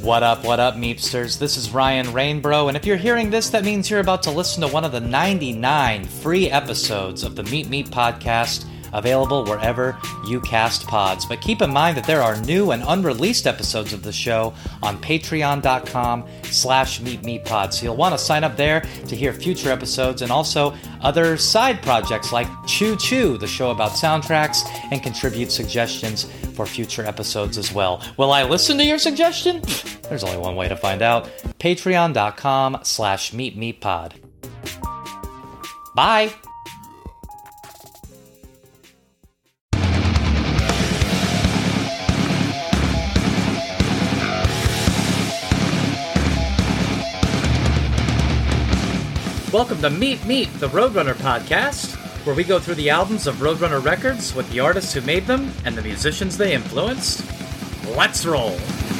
What up, Meepsters? This is Ryan Rainbro, and if you're hearing this, that means you're about to listen to one of the 99 free episodes of the Meep Meep podcast, available wherever you cast pods. But keep in mind that there are new and unreleased episodes of the show on patreon.com/meepmeeppod. So you'll want to sign up there to hear future episodes and also other side projects like Choo Choo, the show about soundtracks, and contribute suggestions for future episodes as well. Will I listen to your suggestion? There's only one way to find out. Patreon.com/meepmeeppod. Bye! Welcome to Meep Meep, the Roadrunner podcast, where we go through the albums of Roadrunner records with the artists who made them and the musicians they influenced. Let's roll!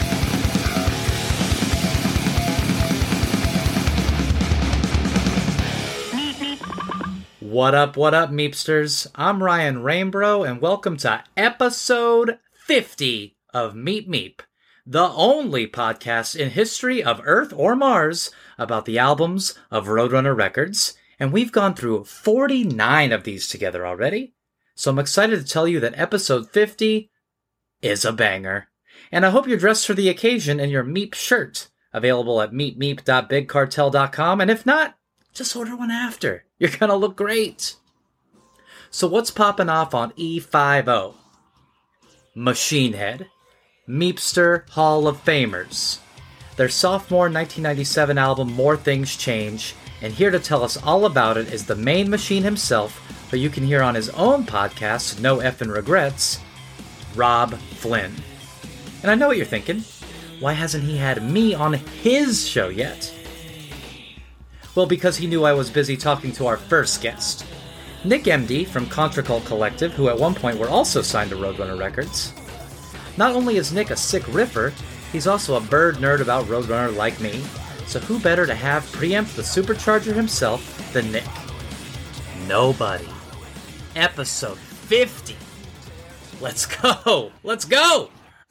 What up, Meepsters? I'm Ryan Rainbro, and welcome to episode 50 of Meep Meep, the only podcast in history of Earth or Mars about the albums of Roadrunner records, and we've gone through 49 of these together already. So I'm excited to tell you that episode 50 is a banger. And I hope you're dressed for the occasion in your Meep shirt, available at meepmeep.bigcartel.com, and if not, just order one after. You're gonna look great. So what's popping off on E50? Machine Head, Meepster Hall of Famers, their sophomore 1997 album More Things Change, and here to tell us all about it is the main Machine himself, who you can hear on his own podcast, No Effin' Regrets, Rob Flynn. And I know what you're thinking, why hasn't he had me on his show yet? Well, because he knew I was busy talking to our first guest, Nick MD from Contracult Collective, who at one point were also signed to Roadrunner Records. Not only is Nick a sick riffer, he's also a bird nerd about Roadrunner like me, so who better to have preempt the supercharger himself than Nick? Nobody. Episode 50. Let's go! Let's go!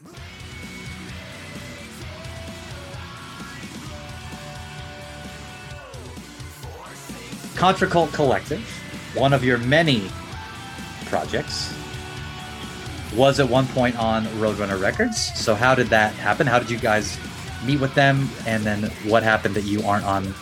Contracult Collective, one of your many projects, was at one point on Roadrunner Records. So how did that happen? How did you guys meet with them? And then what happened that you aren't on?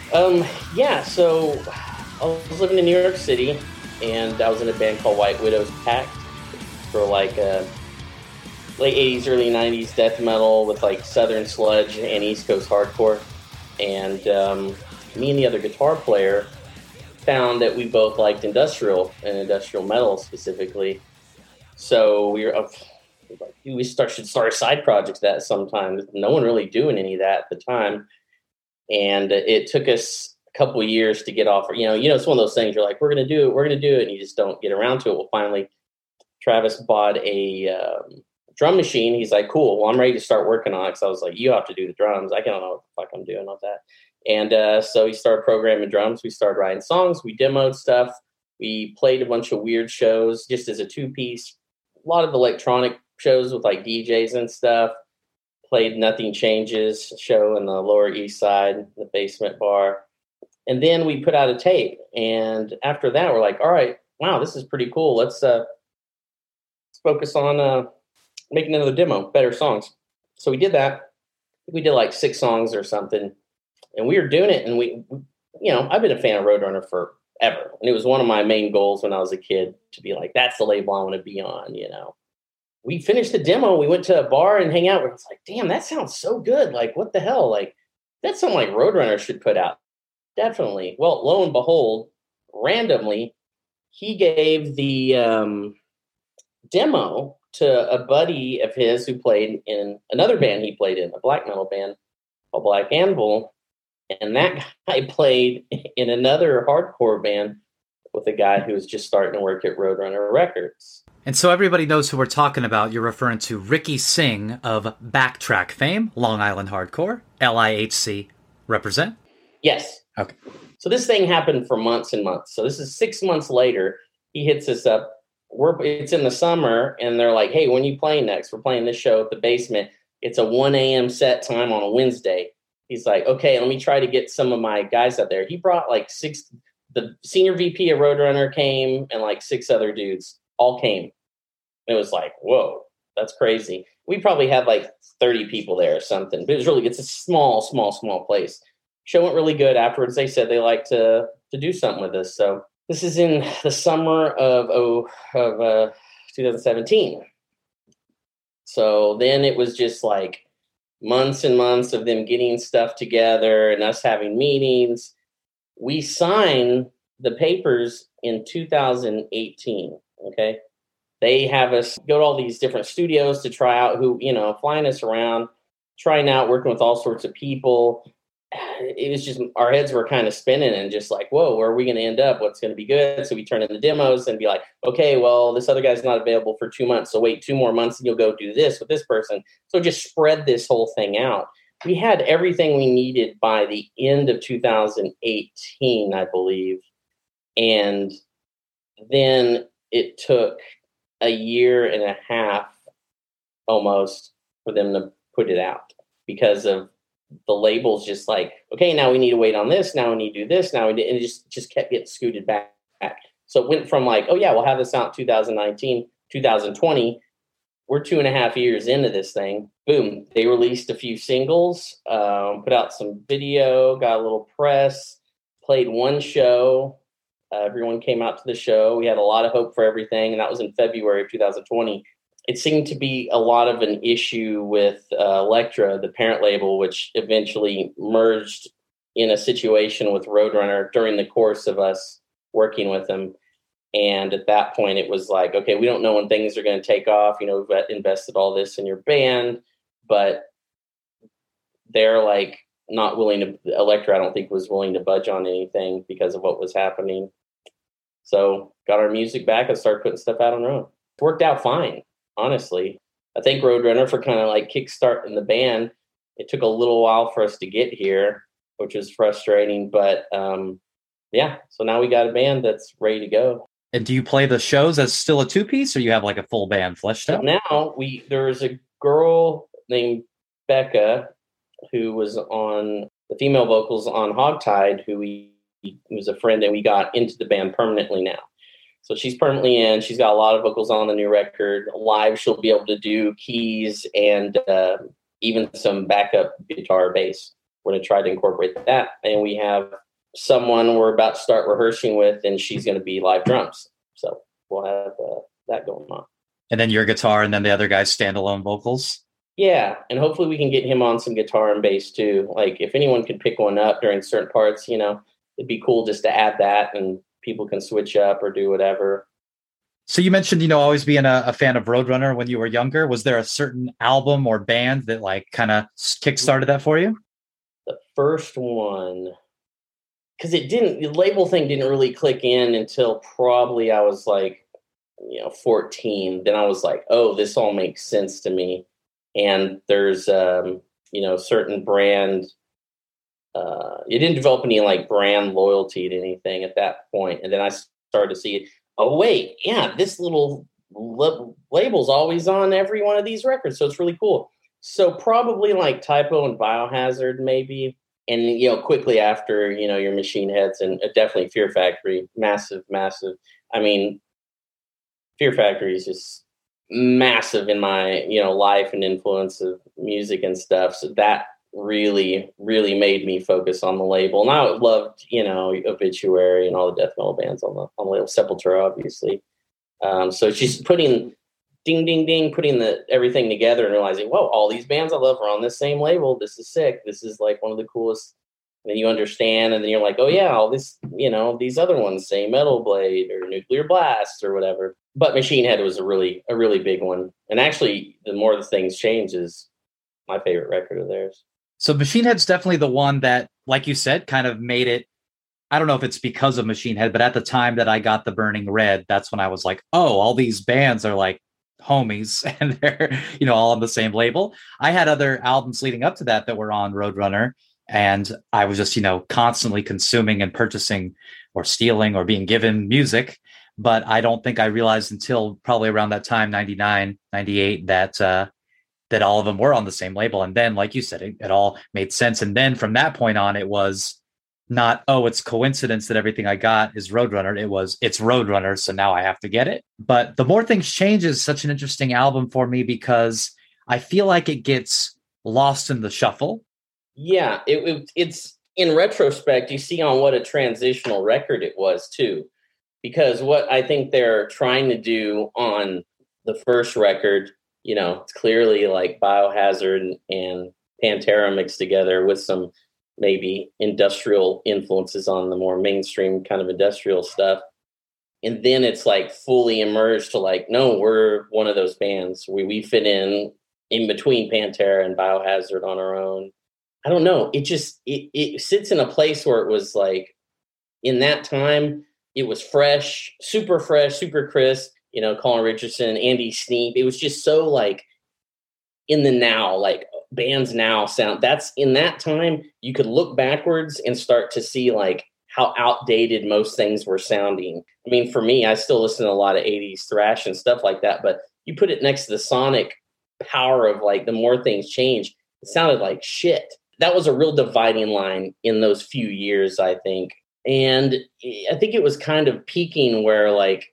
So I was living in New York City, and I was in a band called White Widows Pact for like late 80s, early 90s death metal with like Southern sludge and East Coast hardcore. And me and the other guitar player found that we both liked industrial and industrial metal specifically. So we were we should start side projects that sometime. No one really doing any of that at the time, and it took us a couple of years to get off. It's one of those things. You're like, we're gonna do it, and you just don't get around to it. Well, finally, Travis bought a drum machine. He's like, cool. Well, I'm ready to start working on it. Because I was like, you have to do the drums. I don't know what the fuck I'm doing with that. And so he started programming drums. We started writing songs. We demoed stuff. We played a bunch of weird shows just as a two-piece. A lot of electronic shows with like DJs and stuff. Played Nothing Changes show in the Lower East Side, the Basement Bar. And then we put out a tape. And after that, we're like, all right, wow, this is pretty cool. Let's focus on making another demo, better songs. So we did that. We did like 6 songs or something. And we were doing it, and I've been a fan of Roadrunner forever. And it was one of my main goals when I was a kid to be like, that's the label I want to be on, We finished the demo. We went to a bar and hang out. It's like, damn, that sounds so good. Like, what the hell? Like, that's something like Roadrunner should put out. Definitely. Well, lo and behold, randomly, he gave the demo to a buddy of his who played in another band he played in, a black metal band called Black Anvil. And that guy played in another hardcore band with a guy who was just starting to work at Roadrunner Records. And so everybody knows who we're talking about. You're referring to Ricky Singh of Backtrack fame, Long Island Hardcore, LIHC. Represent? Yes. Okay. So this thing happened for months and months. So this is 6 months later. He hits us up. It's in the summer, and they're like, hey, when are you playing next? We're playing this show at the Basement. It's a 1 a.m. set time on a Wednesday. He's like, okay, let me try to get some of my guys out there. He brought like 6, the senior VP of Roadrunner came, and like 6 other dudes all came. It was like, whoa, that's crazy. We probably had like 30 people there or something, but it's a small place. Show went really good. Afterwards, they said they like to do something with us. So this is in the summer of 2017. So then it was just like months and months of them getting stuff together and us having meetings. We signed the papers in 2018. Okay. They have us go to all these different studios to try out flying us around, trying out, working with all sorts of people. It was just, our heads were kind of spinning and just like, whoa, where are we going to end up? What's going to be good? So we turn in the demos and be like, okay, well, this other guy's not available for 2 months. So wait 2 more months and you'll go do this with this person. So just spread this whole thing out. We had everything we needed by the end of 2018, I believe. And then it took a year and a half almost for them to put it out because of the labels just like, okay, now we need to wait on this. Now we need to do this. And it just kept getting scooted back. So it went from like, oh yeah, we'll have this out 2019, 2020. We're 2.5 years into this thing. Boom. They released a few singles, put out some video, got a little press, played one show. Everyone came out to the show. We had a lot of hope for everything. And that was in February of 2020. It seemed to be a lot of an issue with Elektra, the parent label, which eventually merged in a situation with Roadrunner during the course of us working with them. And at that point, it was like, okay, we don't know when things are going to take off. We've invested all this in your band, but they're like not willing to, Elektra, I don't think was willing to budge on anything because of what was happening. So got our music back and started putting stuff out on our own. It worked out fine. Honestly, I think Roadrunner for kind of like kickstarting the band. It took a little while for us to get here, which was frustrating. But yeah, so now we got a band that's ready to go. And do you play the shows as still a 2-piece, or you have like a full band fleshed out? Now there's a girl named Becca who was on the female vocals on Hogtied, who was a friend, and we got into the band permanently now. So she's permanently in. She's got a lot of vocals on the new record. Live, she'll be able to do keys and even some backup guitar, bass. We're going to try to incorporate that. And we have someone we're about to start rehearsing with, and she's going to be live drums. So we'll have that going on. And then your guitar, and then the other guy's standalone vocals? Yeah, and hopefully we can get him on some guitar and bass too. Like if anyone could pick one up during certain parts, it'd be cool just to add that, and people can switch up or do whatever. So you mentioned, always being a fan of Roadrunner when you were younger. Was there a certain album or band that like kind of kickstarted that for you? The first one, because the label thing didn't really click in until probably I was like, 14. Then I was like, oh, this all makes sense to me. And there's, certain brand. You didn't develop any like brand loyalty to anything at that point. And then I started to see, oh, wait, yeah, this little label's always on every one of these records. So it's really cool. So probably like Typo and Biohazard maybe. And, quickly after, your Machine Heads and definitely Fear Factory, massive. I mean, Fear Factory is just massive in my, life and influence of music and stuff. So that really made me focus on the label. And I loved, Obituary and all the death metal bands on the label, Sepultura, obviously. So she's putting putting everything together and realizing, whoa, all these bands I love are on this same label. This is sick. This is like one of the coolest. And then you understand, and then you're like, oh yeah, all this, these other ones, say Metal Blade or Nuclear Blast or whatever. But Machine Head was a really big one. And actually, the more the things change is my favorite record of theirs. So Machine Head's definitely the one that, like you said, kind of made it. I don't know if it's because of Machine Head, but at the time that I got the Burning Red, that's when I was like, oh, all these bands are like homies and they're, all on the same label. I had other albums leading up to that were on Roadrunner, and I was just, constantly consuming and purchasing or stealing or being given music. But I don't think I realized until probably around that time, 99, 98, that that all of them were on the same label. And then, like you said, it all made sense. And then from that point on, it was not, oh, it's coincidence that everything I got is Roadrunner. It was, it's Roadrunner, so now I have to get it. But The More Things Change is such an interesting album for me because I feel like it gets lost in the shuffle. Yeah, it's in retrospect, you see on what a transitional record it was too. Because what I think they're trying to do on the first record, you know, it's clearly like Biohazard and Pantera mixed together with some maybe industrial influences on the more mainstream kind of industrial stuff. And then it's like fully immersed to like, no, we're one of those bands. We fit in between Pantera and Biohazard on our own. I don't know. It just, it sits in a place where it was like, in that time, it was fresh, super crisp, you know, Colin Richardson, Andy Sneap. It was just so like in the now, like bands now sound. That's in that time, you could look backwards and start to see like how outdated most things were sounding. I mean, for me, I still listen to a lot of 80s thrash and stuff like that, but you put it next to the sonic power of like The More Things Change, it sounded like shit. That was a real dividing line in those few years, I think. And I think it was kind of peaking where like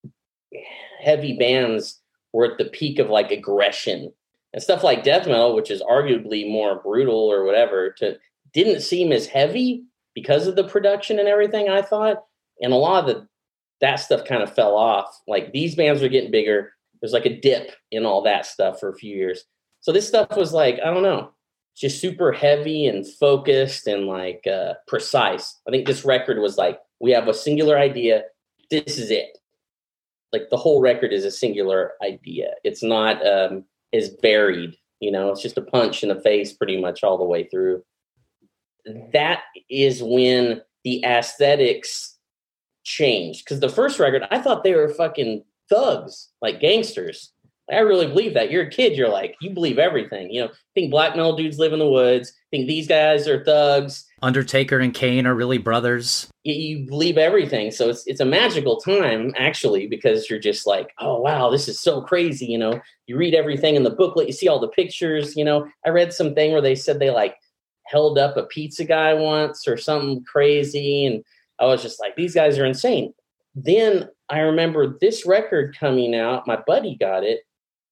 heavy bands were at the peak of like aggression and stuff like death metal, which is arguably more brutal or whatever, didn't seem as heavy because of the production and everything, I thought. And a lot of that stuff kind of fell off. Like these bands were getting bigger. There's like a dip in all that stuff for a few years. So this stuff was like, I don't know, just super heavy and focused and like precise. I think this record was like, we have a singular idea. This is it. Like the whole record is a singular idea. It's not as varied, you know, it's just a punch in the face pretty much all the way through. That is when the aesthetics changed. Because the first record, I thought they were fucking thugs, like gangsters. I really believe that. You're a kid, you're like, you believe everything. You know, think black metal dudes live in the woods, think these guys are thugs. Undertaker and Kane are really brothers. You believe everything. So it's a magical time, actually, because you're just like, oh, wow, this is so crazy. You know, you read everything in the booklet, you see all the pictures. You know, I read something where they said they like held up a pizza guy once or something crazy. And I was just like, these guys are insane. Then I remember this record coming out. My buddy got it.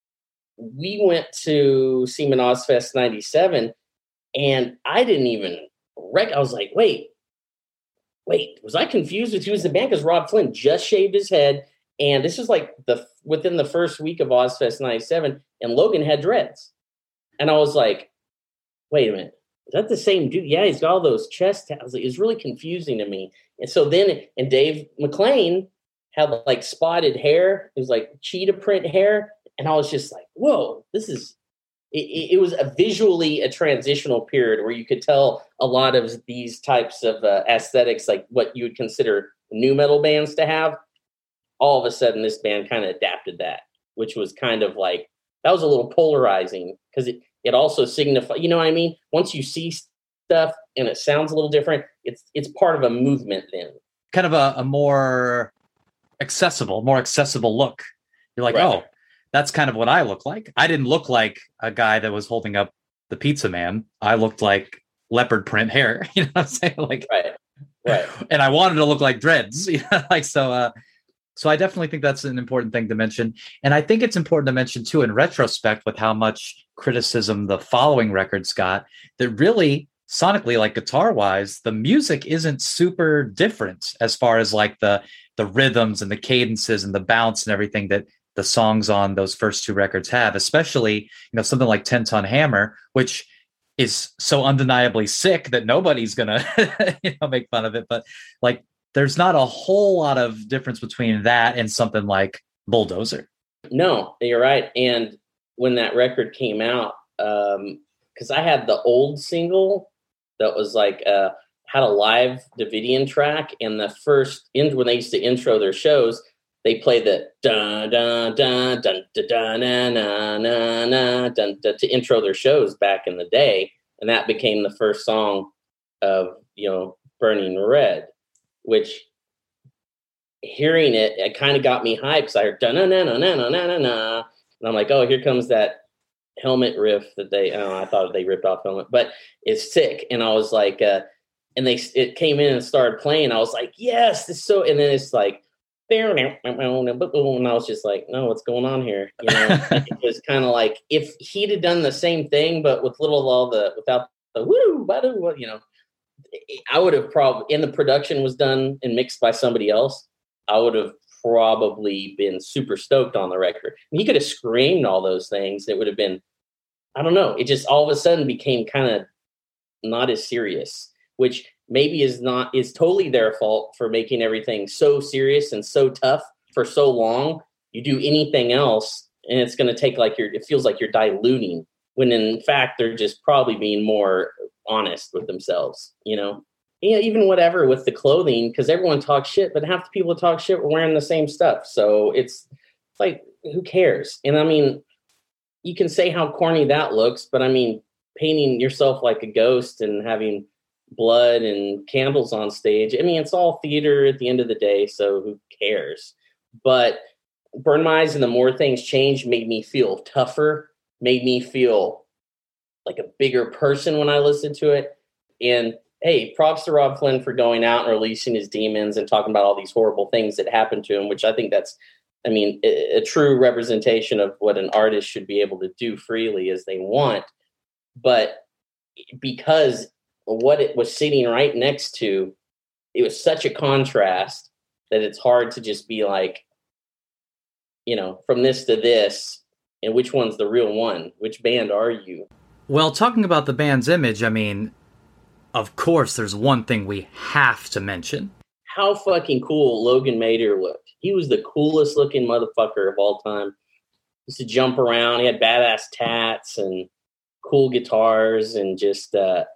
We went to Seaman Ozfest 97, and I didn't even I was like, wait, was I confused with who was the band? Because Rob Flynn just shaved his head, and this was like within the first week of Ozfest 97, and Logan had dreads. And I was like, wait a minute, is that the same dude? Yeah, he's got all those chest tats. Like, it's really confusing to me. And so then, and Dave McClain had like spotted hair. It was like cheetah print hair. And I was just like, whoa, this is, it was visually a transitional period where you could tell a lot of these types of aesthetics, like what you would consider nu metal bands to have. All of a sudden, this band kind of adapted that, which was kind of like, that was a little polarizing because it also signified, you know what I mean? Once you see stuff and it sounds a little different, it's part of a movement then. Kind of a more accessible look. You're like, right. Oh, that's kind of what I look like. I didn't look like a guy that was holding up the pizza man. I looked like leopard print hair. You know what I'm saying? Like, right. And I wanted to look like dreads. You know, like so. So I definitely think that's an important thing to mention. And I think it's important to mention too, in retrospect, with how much criticism the following records got, that really sonically, like guitar wise, the music isn't super different as far as like the rhythms and the cadences and the bounce and everything that the songs on those first two records have, especially, you know, something like 10 Ton Hammer, which is so undeniably sick that nobody's gonna make fun of it. But like, there's not a whole lot of difference between that and something like Bulldozer. No, you're right. And when that record came out, because I had the old single that was like had a live Davidian track, and the first when they used to intro their shows, they played the dun dun dun dun dun dun na na na dun to intro their shows back in the day, and that became the first song of Burning Red, which hearing it kind of got me hyped because I heard dun na na na na na na na, and I'm like, oh, here comes that Helmet riff that I don't know, I thought they ripped off Helmet, but it's sick. And I was like, and it came in and started playing. I was like, yes, this is so. And then it's like, and I was just like, no, what's going on here? You know, it was kind of like if he'd have done the same thing, but with without the woo, badu, you know, I would have probably, and the production was done and mixed by somebody else, I would have probably been super stoked on the record. I mean, he could have screamed all those things. It would have been, I don't know. It just all of a sudden became kind of not as serious, which maybe is totally their fault for making everything so serious and so tough for so long. You do anything else and it's going to take it feels like you're diluting, when in fact they're just probably being more honest with themselves, you know? Yeah, even whatever with the clothing, because everyone talks shit, but half the people that talk shit were wearing the same stuff. So it's like, who cares? And I mean, you can say how corny that looks, but I mean, painting yourself like a ghost and having blood and candles on stage, I mean, it's all theater at the end of the day, so who cares? But Burn My Eyes and The More Things Change made me feel tougher, made me feel like a bigger person when I listened to it. And hey, props to Rob Flynn for going out and releasing his demons and talking about all these horrible things that happened to him, which I think that's, I mean, a true representation of what an artist should be able to do freely as they want. But because what it was sitting right next to, it was such a contrast that it's hard to just be like, you know, from this to this, and which one's the real one? Which band are you? Well, talking about the band's image, I mean, of course, there's one thing we have to mention. How fucking cool Logan Mader looked. He was the coolest looking motherfucker of all time. He used to jump around. He had badass tats and cool guitars, and just,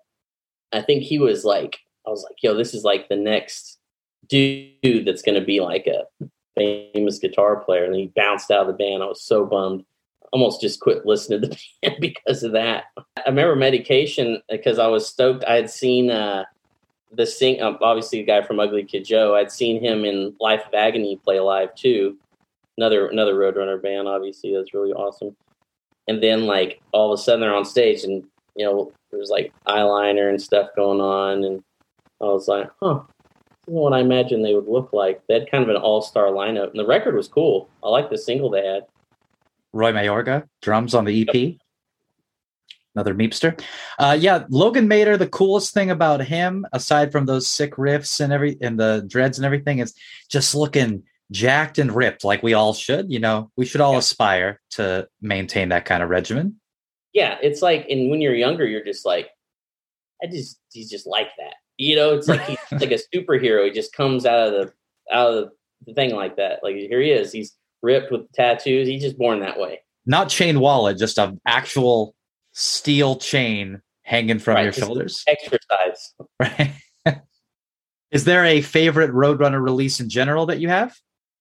I think he was like, I was like, yo, this is like the next dude that's going to be like a famous guitar player. And then he bounced out of the band. I was so bummed. Almost just quit listening to the band because of that. I remember Medication because I was stoked. I had seen obviously the guy from Ugly Kid Joe. I'd seen him in Life of Agony play live too. Another Roadrunner band, obviously. That's really awesome. And then like all of a sudden they're on stage and, you know, there's like eyeliner and stuff going on. And I was like, huh, this isn't what I imagined they would look like. They had kind of an all-star lineup. And the record was cool. I liked the single they had. Roy Mayorga, drums on the EP. Yep. Another Meepster. Yeah, Logan Mader, the coolest thing about him, aside from those sick riffs and the dreads and everything, is just looking jacked and ripped like we all should. You know, we should all aspire to maintain that kind of regimen. Yeah, it's like, and when you're younger, you're just like, he's just like that. You know, it's like he's like a superhero. He just comes out of the thing like that. Like here he is. He's ripped with tattoos. He's just born that way. Not chain wallet, just an actual steel chain hanging from your shoulders. Exercise. Right. Is there a favorite Roadrunner release in general that you have?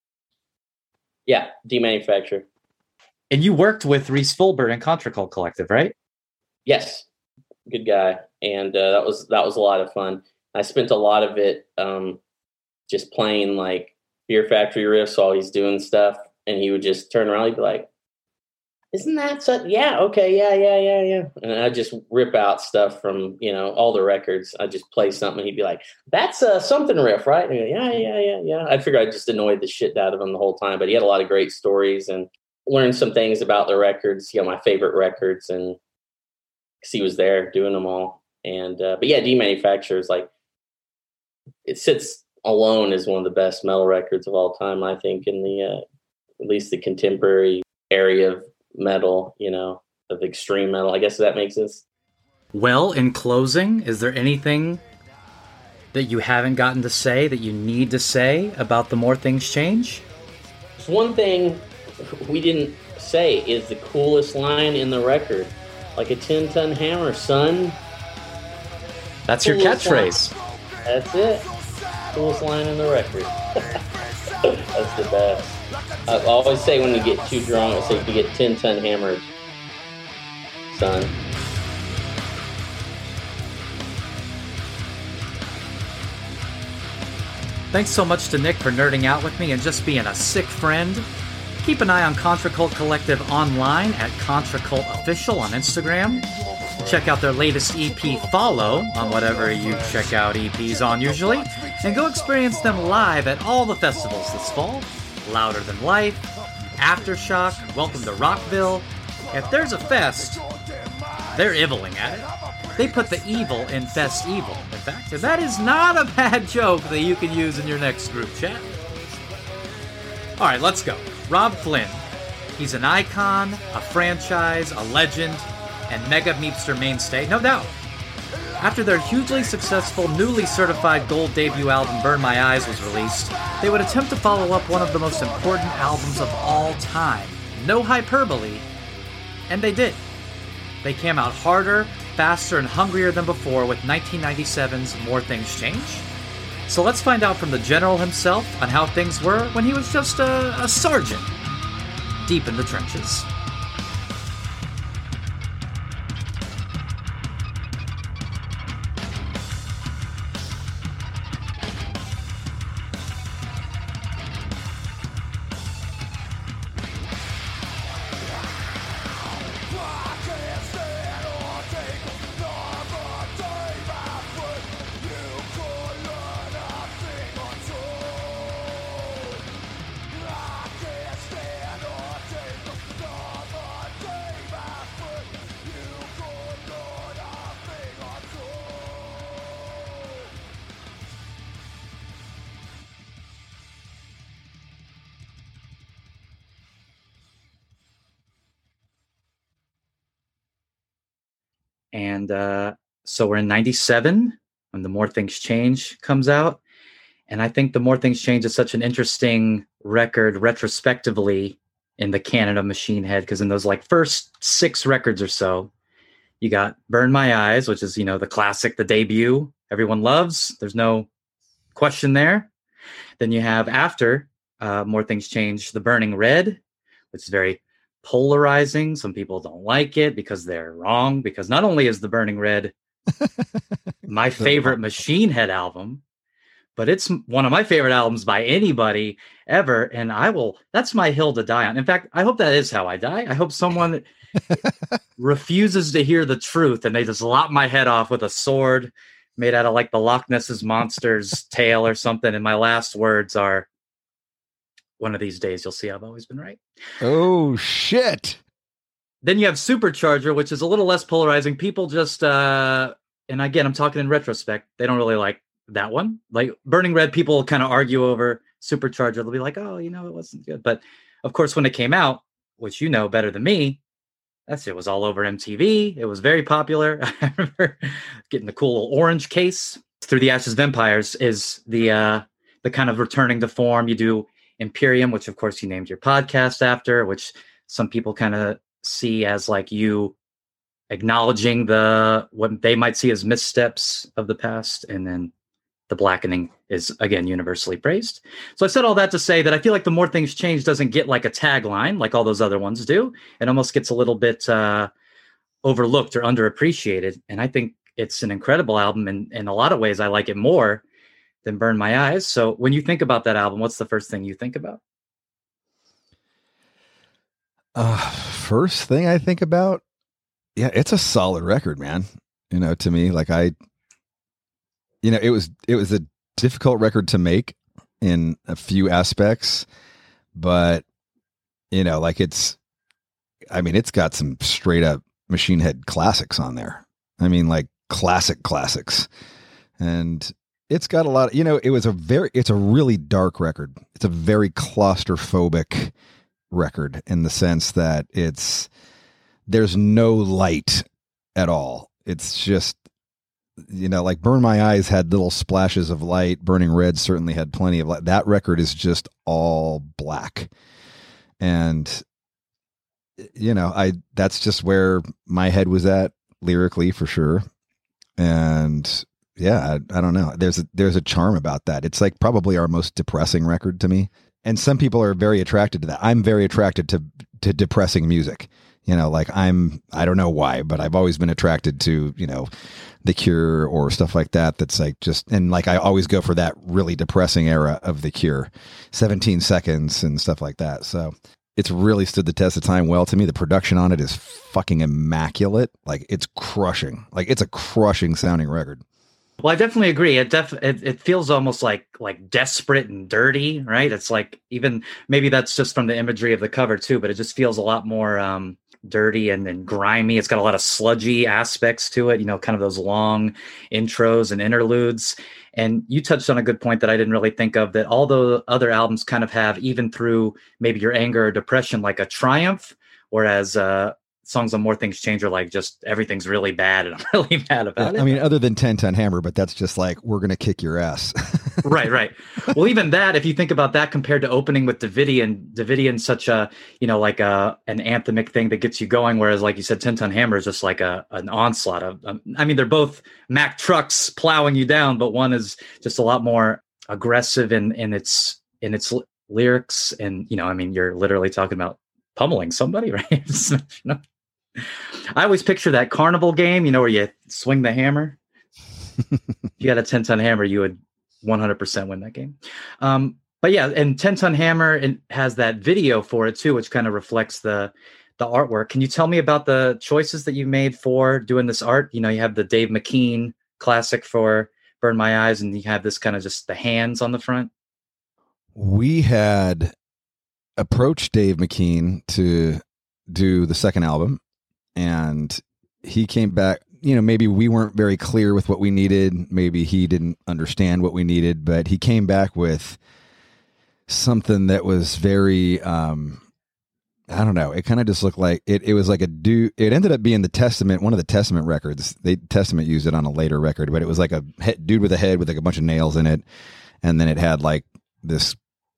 Yeah, Demanufacture. And you worked with Reese Fulber and Contra Cult Collective, right? Yes. Good guy. And that was a lot of fun. I spent a lot of it just playing like Fear Factory riffs while he's doing stuff. And he would just turn around. He'd be like, isn't that such? Yeah, okay, yeah. And I just rip out stuff from, you know, all the records. I just play something. And he'd be like, that's a something riff, right? And yeah. I figured I just annoyed the shit out of him the whole time. But he had a lot of great stories and learned some things about the records, you know, my favorite records. And because he was there doing them all. And, but yeah, Demanufacture is like, it sits alone as one of the best metal records of all time, I think, in the, at least the contemporary area of metal, you know, of extreme metal. I guess that makes sense. Well, in closing, is there anything that you haven't gotten to say that you need to say about The More Things Change? There's one thing we didn't say is the coolest line in the record. Like a 10-ton hammer, son. That's your catchphrase. Line. That's it. Coolest line in the record. That's the best. I always say when you get too drunk, I say if you get 10-ton hammered, son. Thanks so much to Nick for nerding out with me and just being a sick friend. Keep an eye on Contra Cult Collective online at Contra Cult Official on Instagram. Check out their latest EP, Follow, on whatever you check out EPs on usually, and go experience them live at all the festivals this fall. Louder Than Life, Aftershock, Welcome to Rockville. If there's a fest, they're eviling at it. They put the evil in Fest Evil, in fact, and that is not a bad joke that you can use in your next group chat. Alright, let's go. Robb Flynn. He's an icon, a franchise, a legend, and Mega Meepster mainstay, no doubt. After their hugely successful, newly certified gold debut album Burn My Eyes was released, they would attempt to follow up one of the most important albums of all time. No hyperbole. And they did. They came out harder, faster, and hungrier than before with 1997's More Things Change. So let's find out from the General himself on how things were when he was just a sergeant deep in the trenches. And so we're in 97 when the More Things Change comes out. And I think the More Things Change is such an interesting record retrospectively in the canon of Machine Head, because in those like first 6 records or so, you got Burn My Eyes, which is, the classic, the debut everyone loves. There's no question there. Then you have after More Things Change, The Burning Red, which is very polarizing. Some people don't like it because they're wrong, because not only is The Burning Red my favorite Machine Head album, but it's one of my favorite albums by anybody ever. And that's my hill to die on. In fact, I hope that is how I die. I hope someone refuses to hear the truth and they just lop my head off with a sword made out of like the Loch Ness's monster's tail or something. And my last words are, one of these days, you'll see I've always been right. Oh, shit. Then you have Supercharger, which is a little less polarizing. People just, and again, I'm talking in retrospect, they don't really like that one. Like Burning Red, people kind of argue over. Supercharger, they'll be like, oh, it wasn't good. But of course, when it came out, which you know better than me, it was all over MTV. It was very popular. I remember getting the cool little orange case. Through the Ashes of Empires is the kind of returning to form. You do Imperium, which of course you named your podcast after, which some people kind of see as like you acknowledging what they might see as missteps of the past. And then The Blackening is again universally praised. So I said all that to say that I feel like the More Things Change doesn't get like a tagline like all those other ones do. It almost gets a little bit overlooked or underappreciated. And I think it's an incredible album. And in a lot of ways, I like it more than Burn My Eyes. So when you think about that album, what's the first thing you think about? First thing I think about, it's a solid record, man. To me, like it was a difficult record to make in a few aspects, but it's got some straight up Machine Head classics on there. I mean, like classics, and it's got a lot of, it's a really dark record. It's a very claustrophobic record in the sense that there's no light at all. It's just, like Burn My Eyes had little splashes of light. Burning Red certainly had plenty of light. That record is just all black. And, that's just where my head was at lyrically for sure. And yeah, I don't know. There's a charm about that. It's like probably our most depressing record to me. And some people are very attracted to that. I'm very attracted to depressing music. I don't know why, but I've always been attracted to, The Cure or stuff like that. That's like I always go for that really depressing era of The Cure, 17 Seconds and stuff like that. So it's really stood the test of time well. To me, the production on it is fucking immaculate. Like, it's crushing. Like, it's a crushing sounding record. Well, I definitely agree. It feels almost like desperate and dirty, right? It's like, even maybe that's just from the imagery of the cover too, but it just feels a lot more dirty and grimy. It's got a lot of sludgy aspects to it, kind of those long intros and interludes. And you touched on a good point that I didn't really think of, that all the other albums kind of have, even through maybe your anger or depression, like a triumph, whereas songs on More Things Change are like, just everything's really bad and I'm really mad about it. I mean, other than 10 Ton Hammer, but that's just like, we're going to kick your ass. Right. Well, even that, if you think about that compared to opening with Davidian's such a, like an anthemic thing that gets you going. Whereas, like you said, 10 Ton Hammer is just like an onslaught of, I mean, they're both Mack trucks plowing you down, but one is just a lot more aggressive in its lyrics. And, I mean, you're literally talking about pummeling somebody, right? I always picture that carnival game, where you swing the hammer. If you had a 10 Ton Hammer, you would 100% win that game. But yeah, and 10 Ton Hammer, it has that video for it too, which kind of reflects the artwork. Can you tell me about the choices that you made for doing this art? You have the Dave McKean classic for Burn My Eyes, and you have this kind of just the hands on the front. We had approached Dave McKean to do the second album, and he came back. Maybe we weren't very clear with what we needed. Maybe he didn't understand what we needed, but he came back with something that was very, I don't know. It kind of just looked like it was like a dude. It ended up being the Testament, one of the Testament records. Testament used it on a later record, but it was like a dude with a head with like a bunch of nails in it. And then it had like this,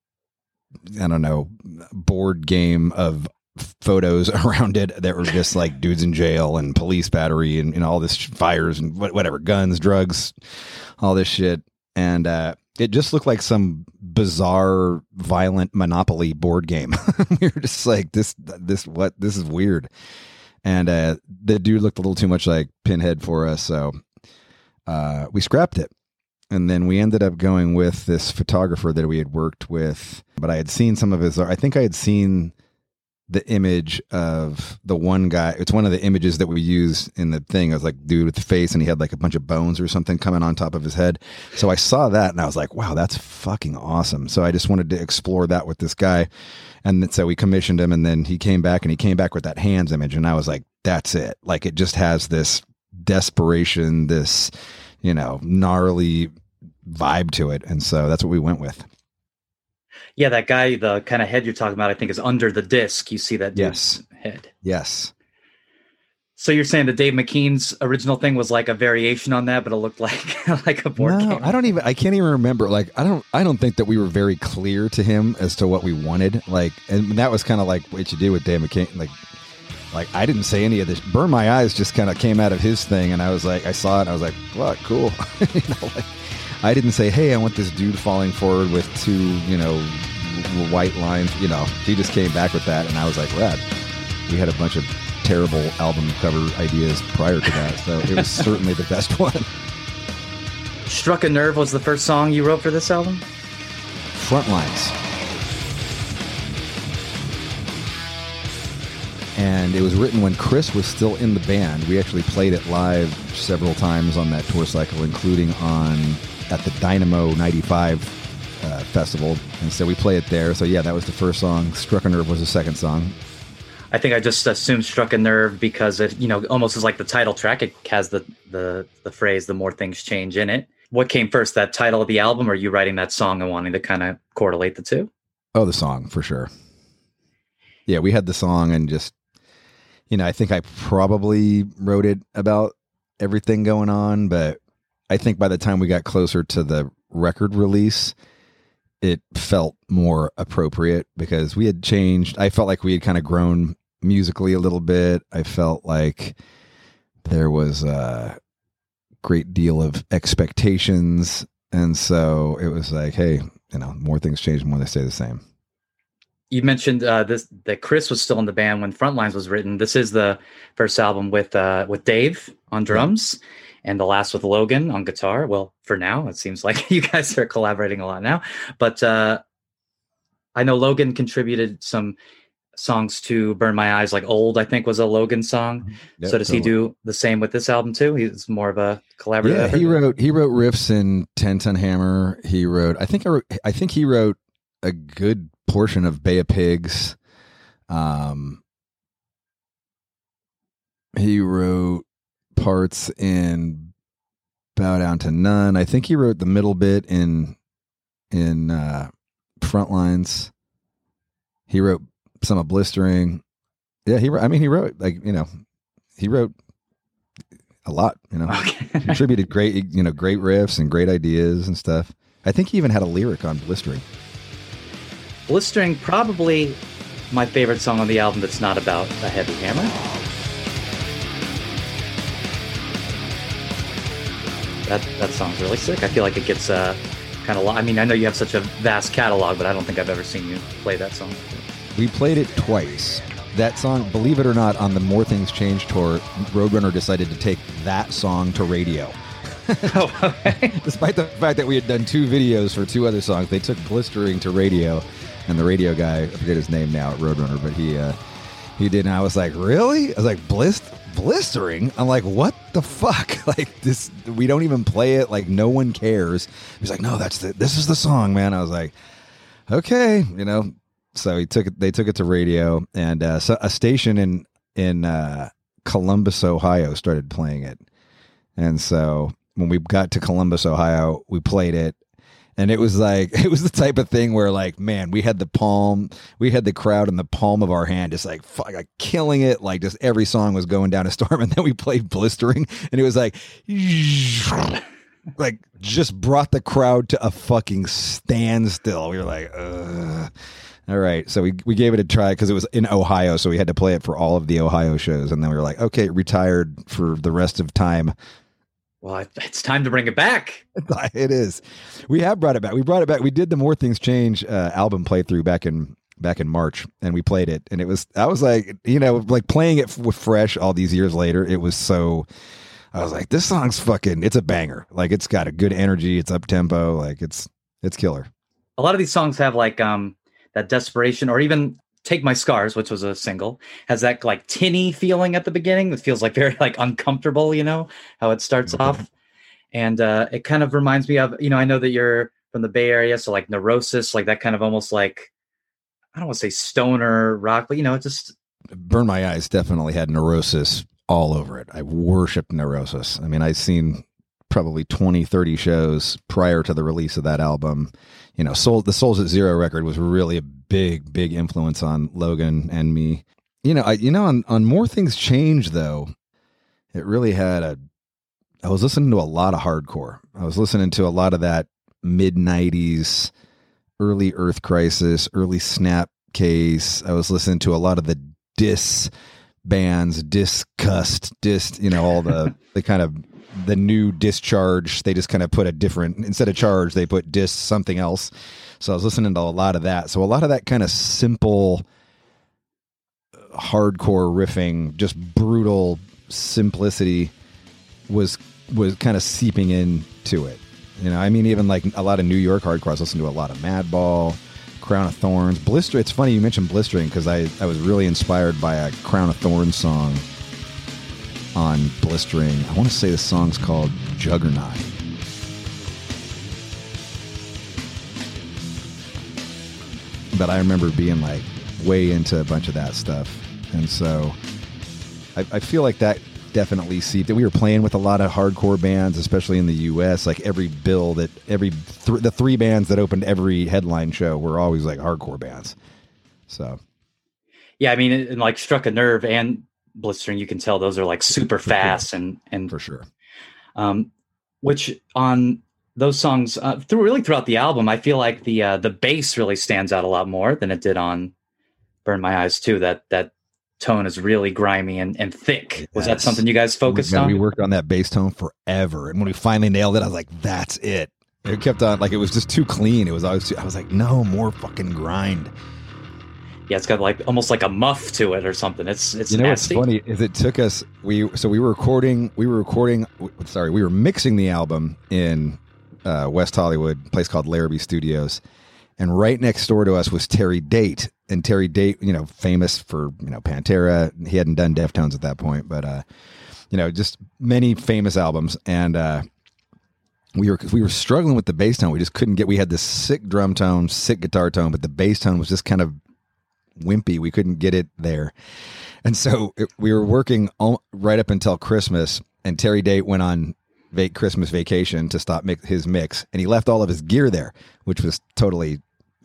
I don't know, board game of photos around it that were just like dudes in jail and police battery and all this fires and whatever, guns, drugs, all this shit. And it just looked like some bizarre, violent Monopoly board game. We were just like, this is weird. And the dude looked a little too much like Pinhead for us. So we scrapped it. And then we ended up going with this photographer that we had worked with, but I had seen some of his, I think I had seen the image of the one guy. It's one of the images that we use in the thing. It was like dude with the face, and he had like a bunch of bones or something coming on top of his head. So I saw that and I was like, wow, that's fucking awesome. So I just wanted to explore that with this guy. And so we commissioned him, and then he came back with that hands image. And I was like, that's it. Like, it just has this desperation, this, gnarly vibe to it. And so that's what we went with. Yeah, that guy, the kind of head you're talking about, I think is under the disc. You see that dude's head. Yes. So you're saying that Dave McKean's original thing was like a variation on that, but it looked like like a board game. I can't even remember. Like, I don't think that we were very clear to him as to what we wanted. Like, and that was kind of like what you do with Dave McKean. Like I didn't say any of this. Burn My Eyes just kind of came out of his thing, and I was like, I saw it, and I was like, what, cool. I didn't say, hey, I want this dude falling forward with two, white lines. He just came back with that, and I was like, rad. We had a bunch of terrible album cover ideas prior to that, so it was certainly the best one. Struck a Nerve was the first song you wrote for this album? Frontlines. And it was written when Chris was still in the band. We actually played it live several times on that tour cycle, including at the Dynamo 95 festival. And so we play it there. So yeah, that was the first song. Struck a Nerve was the second song. I think I just assumed Struck a Nerve because it, almost is like the title track. It has the phrase, the more things change in it. What came first, that title of the album, or are you writing that song and wanting to kind of correlate the two? Oh, the song, for sure. Yeah, we had the song and just, I think I probably wrote it about everything going on, but I think by the time we got closer to the record release, it felt more appropriate because we had changed. I felt like we had kind of grown musically a little bit. I felt like there was a great deal of expectations. And so it was like, hey, more things change, more they stay the same. You mentioned that Chris was still in the band when Frontlines was written. This is the first album with Dave on drums, and the last with Logan on guitar. Well, for now, it seems like you guys are collaborating a lot now. But I know Logan contributed some songs to Burn My Eyes, like Old, I think was a Logan song. Yep, So does he do the same with this album too? He's more of a collaborative effort? he wrote riffs in 10 Ton Hammer. He wrote, I think he wrote a good portion of Bay of Pigs. He wrote parts in Bow Down to None. I think he wrote the middle bit in Frontlines. He wrote some of Blistering. Yeah, he wrote he wrote a lot, Okay. Contributed great riffs and great ideas and stuff. I think he even had a lyric on Blistering. Blistering, probably my favorite song on the album that's not about a heavy hammer. That song's really sick. I feel like it gets kind of. I mean, I know you have such a vast catalog, but I don't think I've ever seen you play that song. We played it twice. That song, believe it or not, on the More Things Change tour, Roadrunner decided to take that song to radio. Oh, okay. Despite the fact that we had done 2 videos for 2 other songs, they took Blistering to radio, and the radio guy, I forget his name now at Roadrunner, but he did, and I was like, really? I was like, Blistering? I'm like, what the fuck? Like, this, we don't even play it, like, no one cares. He's like, no, this is the song, man. I was like, okay, so they took it to radio, and so a station in Columbus, Ohio started playing it. And so when we got to Columbus, Ohio, we played it, and it was the type of thing where, like, man, we had the crowd in the palm of our hand, just like killing it. Like, just every song was going down a storm. And then we played Blistering, and it was like just brought the crowd to a fucking standstill. We were like, ugh. All right, so we gave it a try because it was in Ohio, so we had to play it for all of the Ohio shows, and then we were like, okay, retired for the rest of time. Well, it's time to bring it back. It is. We have brought it back. We brought it back. We did the More Things Change album playthrough back in March, and we played it, and I was like, like playing it fresh all these years later. It was so. I was like, this song's it's a banger. Like, it's got a good energy. It's up tempo. Like, it's killer. A lot of these songs have like that desperation, or even Take My Scars, which was a single, has that like tinny feeling at the beginning that feels like very like uncomfortable, how it starts off. And it kind of reminds me of, I know that you're from the Bay Area, so like Neurosis, like that kind of almost like, I don't want to say stoner rock, but it just. Burn My Eyes definitely had Neurosis all over it. I worshiped Neurosis. I mean, I've seen probably 20, 30 shows prior to the release of that album. The Souls at Zero record was really a big influence on Logan and me. On More Things Change, though, it really had I was listening to a lot of hardcore. I was listening to a lot of that mid-90s, early Earth Crisis, early Snapcase. I was listening to a lot of the diss bands, Disgust, all the kind of the new Discharge. They just kind of put a different, instead of charge, they put dis something else. So I was listening to a lot of that. So a lot of that kind of simple hardcore riffing, just brutal simplicity was kind of seeping into it. Even like a lot of New York hardcore, I was listening to a lot of Madball, Crown of Thorns, Blister. It's funny you mentioned Blistering because I was really inspired by a Crown of Thorns song on Blistering. I want to say the song's called Juggernaut. But I remember being like way into a bunch of that stuff. And so I feel like that definitely seeped. We were playing with a lot of hardcore bands, especially in the U.S. Like every bill the 3 bands that opened every headline show were always like hardcore bands. So. Yeah, I mean, it like struck a nerve, and Blistering, you can tell those are like super fast and for sure. Which on those songs throughout the album, I feel like the bass really stands out a lot more than it did on Burn My Eyes too. That tone is really grimy and thick. Yes. Was that something you guys focused on? We worked on that bass tone forever, and when we finally nailed it, I was like, "That's it." It kept on, like, it was just too clean. It was always I was like, "No more fucking grind." Yeah, it's got like almost like a muff to it or something. It's nasty. What's funny is it took us. We were mixing the album in West Hollywood, a place called Larrabee Studios, and right next door to us was Terry Date, and Terry Date, famous for, Pantera. He hadn't done Deftones at that point, but, just many famous albums. And, we were struggling with the bass tone. We just couldn't we had this sick drum tone, sick guitar tone, but the bass tone was just kind of wimpy. We couldn't get it there. And so we were working right up until Christmas, and Terry Date went on Christmas vacation to stop his mix, and he left all of his gear there, which was totally,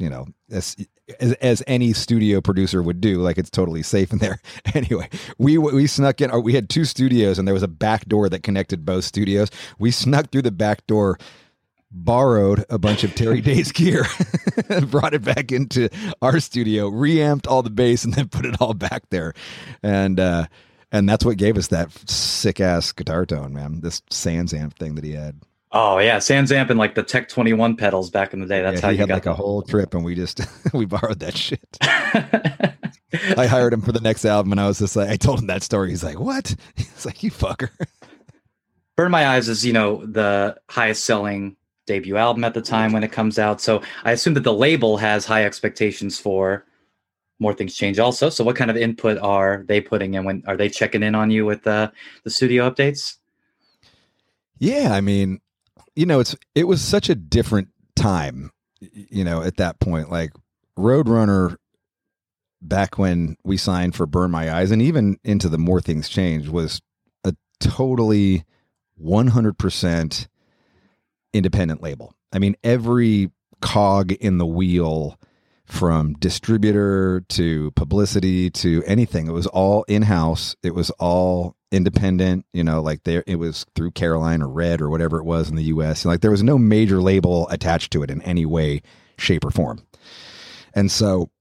as any studio producer would do, like it's totally safe in there. Anyway, we snuck in. We had 2 studios, and there was a back door that connected both studios. We snuck through the back door, borrowed a bunch of Terry Date's gear, and brought it back into our studio, reamped all the bass, and then put it all back there. And that's what gave us that sick ass guitar tone, man. This Sans amp thing that he had. Oh yeah, Sans amp and like the Tech 21 pedals back in the day. That's how he you had got like a whole trip, and we just we borrowed that shit. I hired him for the next album, and I was just like, I told him that story. He's like, "What?" He's like, "You fucker." Burn My Eyes is, the highest selling debut album at the time when it comes out. So I assume that the label has high expectations for More Things Change also. So what kind of input are they putting in? Are they checking in on you with the studio updates? Yeah, I mean, it was such a different time, at that point. Like Roadrunner, back when we signed for Burn My Eyes, and even into the More Things Change, was a totally 100% independent label. I mean, every cog in the wheel, from distributor to publicity to anything, it was all in-house. It was all independent, it was through Caroline or Red or whatever it was in the US. Like there was no major label attached to it in any way, shape, or form. And so,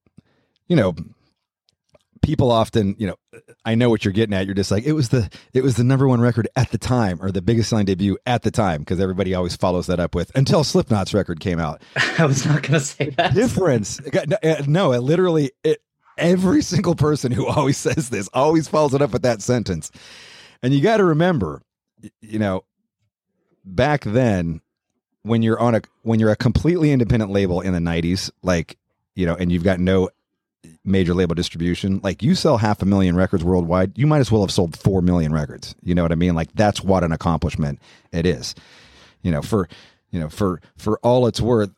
people often, I know what you're getting at. You're just like, it was the number 1 record at the time, or the biggest selling debut at the time, because everybody always follows that up with until Slipknot's record came out. I was not going to say that. Difference. No, it literally, every single person who always says this always follows it up with that sentence. And you got to remember, back then, when you're a completely independent label in the 90s, and you've got no major label distribution, like you sell 500,000 records worldwide, you might as well have sold 4 million records. You know what I mean? Like that's what an accomplishment it is. For all it's worth.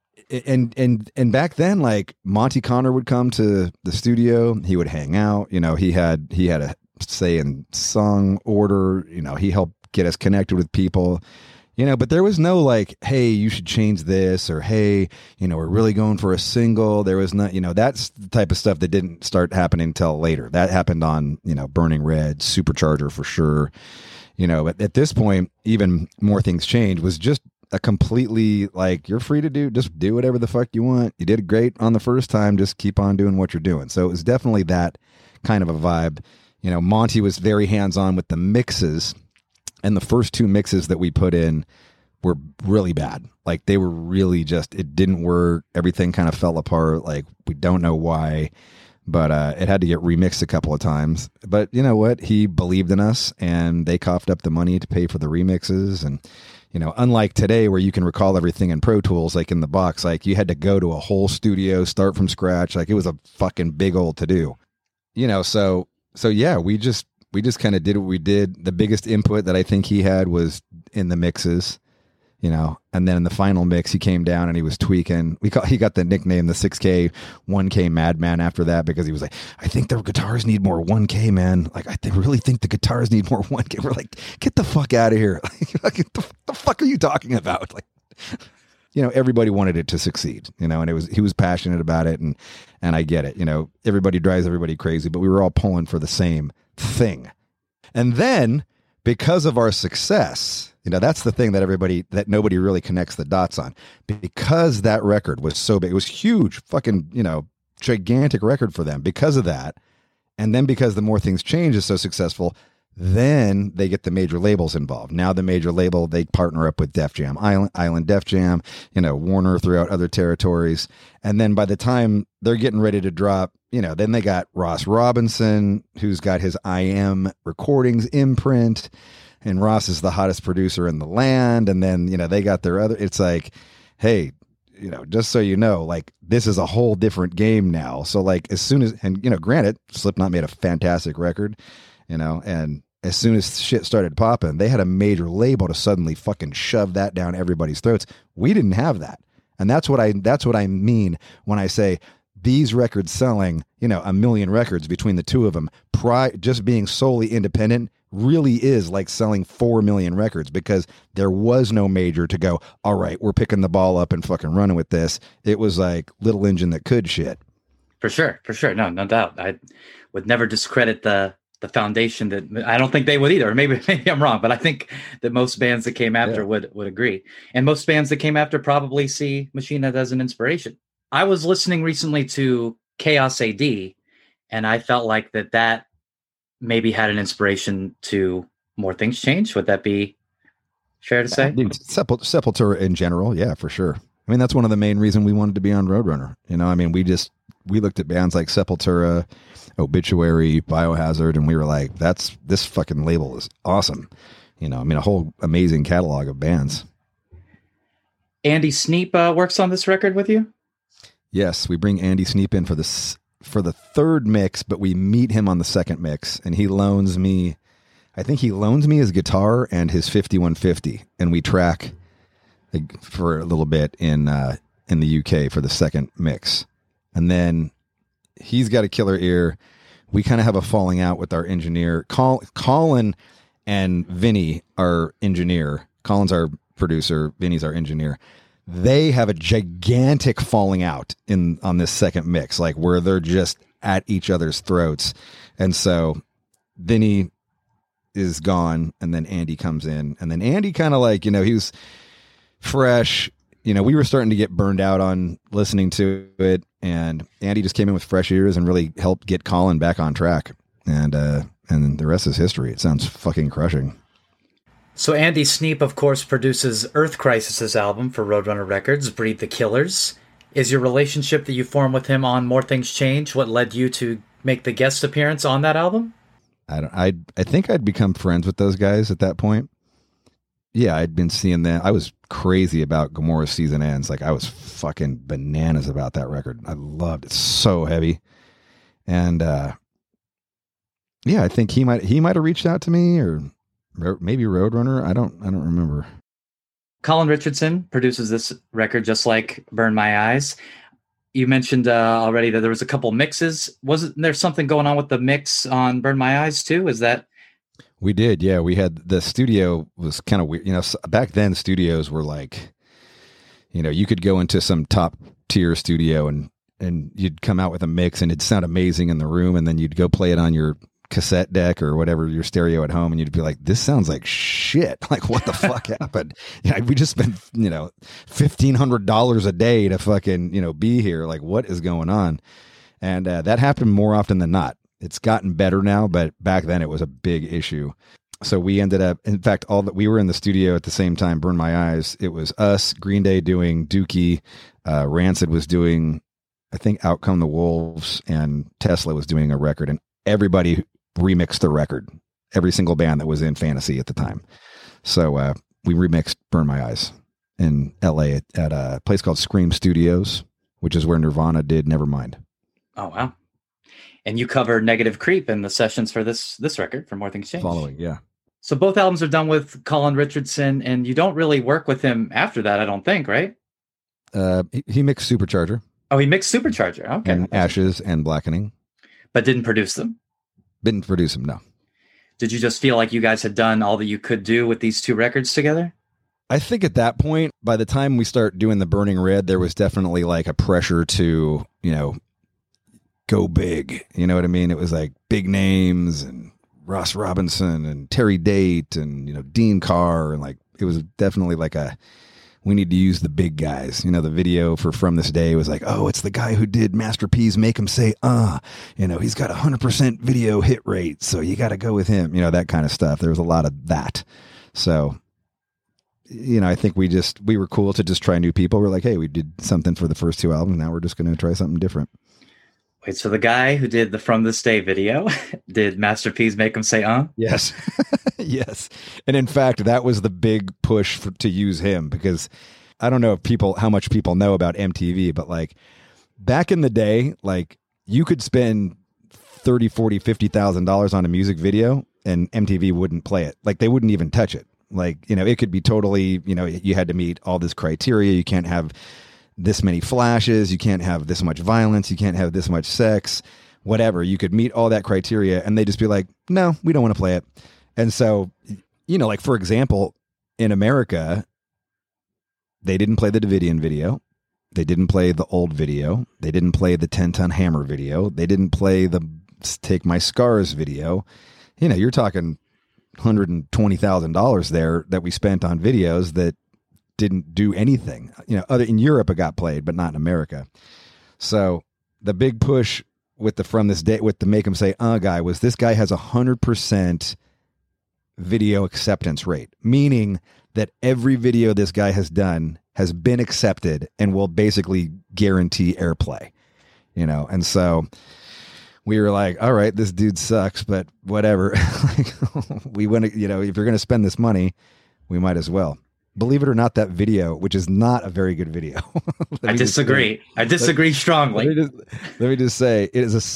And back then, like Monty Connor would come to the studio, he would hang out, he had a say in song order, he helped get us connected with people, but there was no like, hey, you should change this, or hey, we're really going for a single. There was not, that's the type of stuff that didn't start happening until later. That happened on, Burning Red, Supercharger for sure. But at this point, even More Things Change was just a completely like, you're free to just do whatever the fuck you want. You did great on the first time. Just keep on doing what you're doing. So it was definitely that kind of a vibe. Monty was very hands-on with the mixes, and the first 2 mixes that we put in were really bad. Like they were really it didn't work. Everything kind of fell apart. Like we don't know why, but it had to get remixed a couple of times. But you know what? He believed in us, and they coughed up the money to pay for the remixes. And unlike today where you can recall everything in Pro Tools, like in the box, like you had to go to a whole studio, start from scratch. Like it was a fucking big old to do, so yeah, we just kind of did what we did. The biggest input that I think he had was in the mixes, and then in the final mix, he came down and he was tweaking. He got the nickname, the 6K, 1K Madman after that, because he was like, I think the guitars need more 1K, man. Like, I really think the guitars need more 1K. We're like, get the fuck out of here. Like, the fuck are you talking about? Like, everybody wanted it to succeed, and he was passionate about it. And I get it. Everybody drives everybody crazy, but we were all pulling for the same thing. And then because of our success, that's the thing that nobody really connects the dots on, because that record was so big. It was huge, fucking, gigantic record for them because of that. And then because the More Things Change is so successful, then they get the major labels involved. Now the major label, they partner up with Def Jam, Island Def Jam, Warner throughout other territories. And then by the time they're getting ready to drop, then they got Ross Robinson, who's got his IM Recordings imprint, and Ross is the hottest producer in the land. And then, they got their other, it's like, hey, just so you know, like this is a whole different game now. So like as soon as, and granted, Slipknot made a fantastic record, and as soon as shit started popping, they had a major label to suddenly fucking shove that down everybody's throats. We didn't have that. And that's what I mean when I say these records selling, 1 million records between the two of them, just being solely independent really is like selling 4 million records, because there was no major to go, all right, we're picking the ball up and fucking running with this. It was like Little Engine that could shit. For sure. No doubt. I would never discredit the foundation that I don't think they would either. Maybe I'm wrong, but I think that most bands that came after would agree. And most bands that came after probably see Machine Head as an inspiration. I was listening recently to Chaos AD, and I felt like that maybe had an inspiration to More Things Change. Would that be fair to say? Sepultura in general. Yeah, for sure. I mean, that's one of the main reasons we wanted to be on Roadrunner. I mean, we looked at bands like Sepultura, Obituary, Biohazard, and we were like, this fucking label is awesome. A whole amazing catalog of bands. Andy Sneap works on this record with you? Yes, we bring Andy Sneap in for the third mix, but we meet him on the second mix, and he loans me his guitar and his 5150, and we track for a little bit in the UK for the second mix. And then he's got a killer ear. We kind of have a falling out with our engineer. Colin and Vinny, our engineer. Colin's our producer. Vinny's our engineer. They have a gigantic falling out on this second mix, like where they're just at each other's throats. And so Vinny is gone, and then Andy comes in, and then Andy kind of like, he was fresh. We were starting to get burned out on listening to it, and Andy just came in with fresh ears and really helped get Colin back on track. And the rest is history. It sounds fucking crushing. So Andy Sneap, of course, produces Earth Crisis' album for Roadrunner Records, Breed the Killers. Is your relationship that you formed with him on More Things Change what led you to make the guest appearance on that album? I think I'd become friends with those guys at that point. Yeah, I'd been seeing them. I was crazy about Gomorrah Season Ends. Like, I was fucking bananas about that record. I loved it. So heavy. And I think he might have reached out to me, or maybe Roadrunner. I don't remember. Colin Richardson produces this record just like Burn My Eyes. You mentioned already that there was a couple mixes. Wasn't there something going on with the mix on Burn My Eyes too? Is that? We did, yeah. We had, the studio was kind of weird. Back then studios were like, you could go into some top tier studio and you'd come out with a mix and it'd sound amazing in the room, and then you'd go play it on your cassette deck or whatever, your stereo at home, and you'd be like, this sounds like shit. Like, what the fuck happened? We just spent $1,500 a day to fucking be here. Like, what is going on? And that happened more often than not. It's gotten better now, but back then it was a big issue. So we ended up, in fact, we were in the studio at the same time. Burn My Eyes. It was us, Green Day doing Dookie, Rancid was doing, I think, Out Come the Wolves, and Tesla was doing a record, and everybody remixed the record. Every single band that was in Fantasy at the time. So we remixed Burn My Eyes in LA at a place called Scream Studios, which is where Nirvana did Nevermind. Oh, wow. And you cover Negative Creep in the sessions for this record, for More Things Change. Following, yeah. So both albums are done with Colin Richardson, and you don't really work with him after that, I don't think, right? He mixed Supercharger. Oh, he mixed Supercharger. Okay. And Ashes and Blackening. But didn't produce them? Didn't produce them, no. Did you just feel like you guys had done all that you could do with these two records together? I think at that point, by the time we start doing the Burning Red, there was definitely like a pressure to, go big. You know what I mean? It was like big names and Ross Robinson and Terry Date and, Dean Carr. And like, it was definitely like we need to use the big guys. The video for From This Day was like, oh, it's the guy who did Master P's Make Him Say, he's got 100% video hit rate. So you got to go with him, that kind of stuff. There was a lot of that. So, I think we were cool to just try new people. We're like, hey, we did something for the first two albums. Now we're just going to try something different. Wait, so the guy who did the From This Day video did Master P's Make Him Say, Yes. Yes. And in fact, that was the big push to use him, because I don't know if how much people know about MTV, but like back in the day, like you could spend $30, $40, $50,000 on a music video and MTV wouldn't play it. Like they wouldn't even touch it. Like, you know, it could be totally, you know, you had to meet all this criteria. You can't have this many flashes. You can't have this much violence. You can't have this much sex, whatever. You could meet all that criteria and they just be like, no, we don't want to play it. And so, you know, like for example, in America, they didn't play the Davidian video. They didn't play the old video. They didn't play the 10-ton hammer video. They didn't play the Take My Scars video. You know, you're talking $120,000 there that we spent on videos that didn't do anything. You know, other in Europe it got played, but not in America. So the big push with the From This Day, with the Make 'Em Say guy, was this guy has 100% video acceptance rate, meaning that every video this guy has done has been accepted and will basically guarantee airplay, you know? And so we were like, all right, this dude sucks, but whatever. Like, we want to, you know, if you're going to spend this money, we might as well. Believe it or not, that video, which is not a very good video. I disagree. I disagree strongly. Let me just say, it is a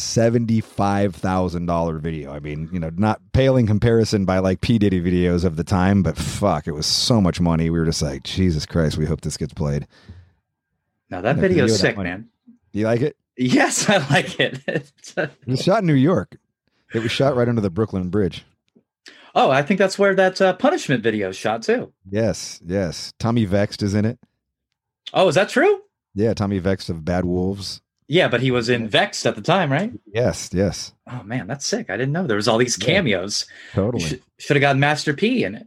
$75,000 video. I mean, you know, not pale in comparison by like P. Diddy videos of the time, but fuck, it was so much money. We were just like, Jesus Christ, we hope this gets played. Now that video's sick, man. You like it? Yes, I like it. It was shot in New York. It was shot right under the Brooklyn Bridge. Oh, I think that's where that Punishment video is shot too. Yes. Tommy Vext is in it. Oh, is that true? Yeah, Tommy Vext of Bad Wolves. Yeah, but he was in Vext at the time, right? Yes. Oh man, that's sick. I didn't know there was all these cameos. Totally. Should have gotten Master P in it.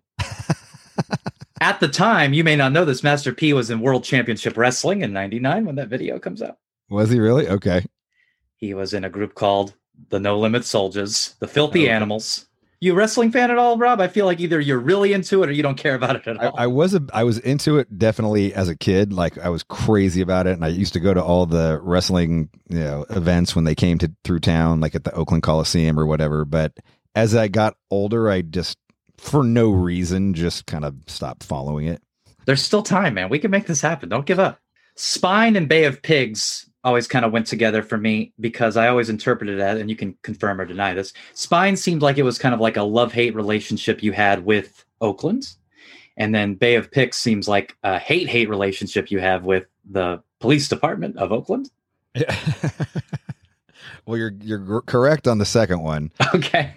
At the time, you may not know this, Master P was in World Championship Wrestling in '99 when that video comes out. Was he really? Okay. He was in a group called the No Limit Soldiers, the Filthy Animals. You a wrestling fan at all, Rob? I feel like either you're really into it or you don't care about it at all. I was into it definitely as a kid. Like I was crazy about it, and I used to go to all the wrestling, you know, events when they came through town, like at the Oakland Coliseum or whatever. But as I got older, I just, for no reason, just kind of stopped following it. There's still time, man. We can make this happen. Don't give up. Spine and Bay of Pigs always kind of went together for me because I always interpreted that, and you can confirm or deny this. Spine seemed like it was kind of like a love-hate relationship you had with Oakland. And then Bay of Pigs seems like a hate-hate relationship you have with the police department of Oakland. Yeah. Well, you're correct on the second one. Okay.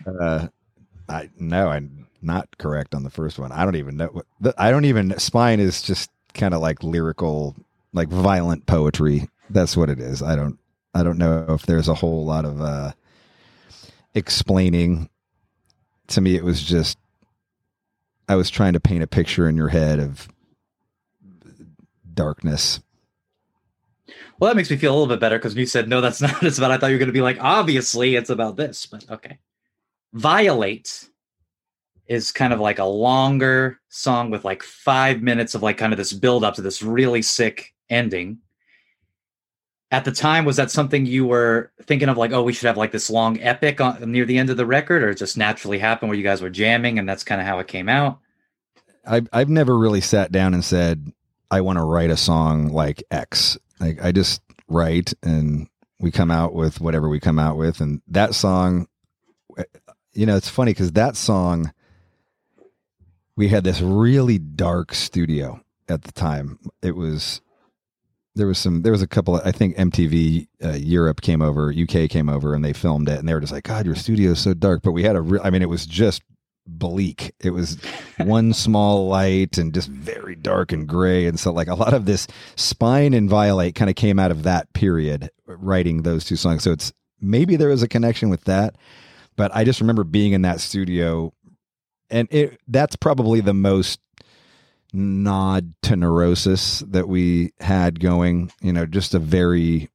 I'm not correct on the first one. I don't even know Spine is just kind of like lyrical, like violent poetry. That's what it is. I don't know if there's a whole lot of explaining. To me, it was just, I was trying to paint a picture in your head of darkness. Well, that makes me feel a little bit better because when you said, no, that's not what it's about, I thought you were going to be like, obviously it's about this, but okay. Violate is kind of like a longer song with like 5 minutes of like kind of this build up to this really sick ending. At the time, was that something you were thinking of, like, oh, we should have like this long epic near the end of the record, or it just naturally happened where you guys were jamming and that's kind of how it came out? I've never really sat down and said, I want to write a song like X. Like I just write and we come out with whatever we come out with. And that song, you know, it's funny because that song, we had this really dark studio at the time. There was a couple of, I think MTV Europe came over, UK came over, and they filmed it, and they were just like, God, your studio is so dark. But we had it was just bleak. It was one small light and just very dark and gray. And so like a lot of this Spine and Violate kind of came out of that period, writing those two songs. So it's, maybe there was a connection with that, but I just remember being in that studio, and that's probably the most nod to Neurosis that we had going, you know, just a very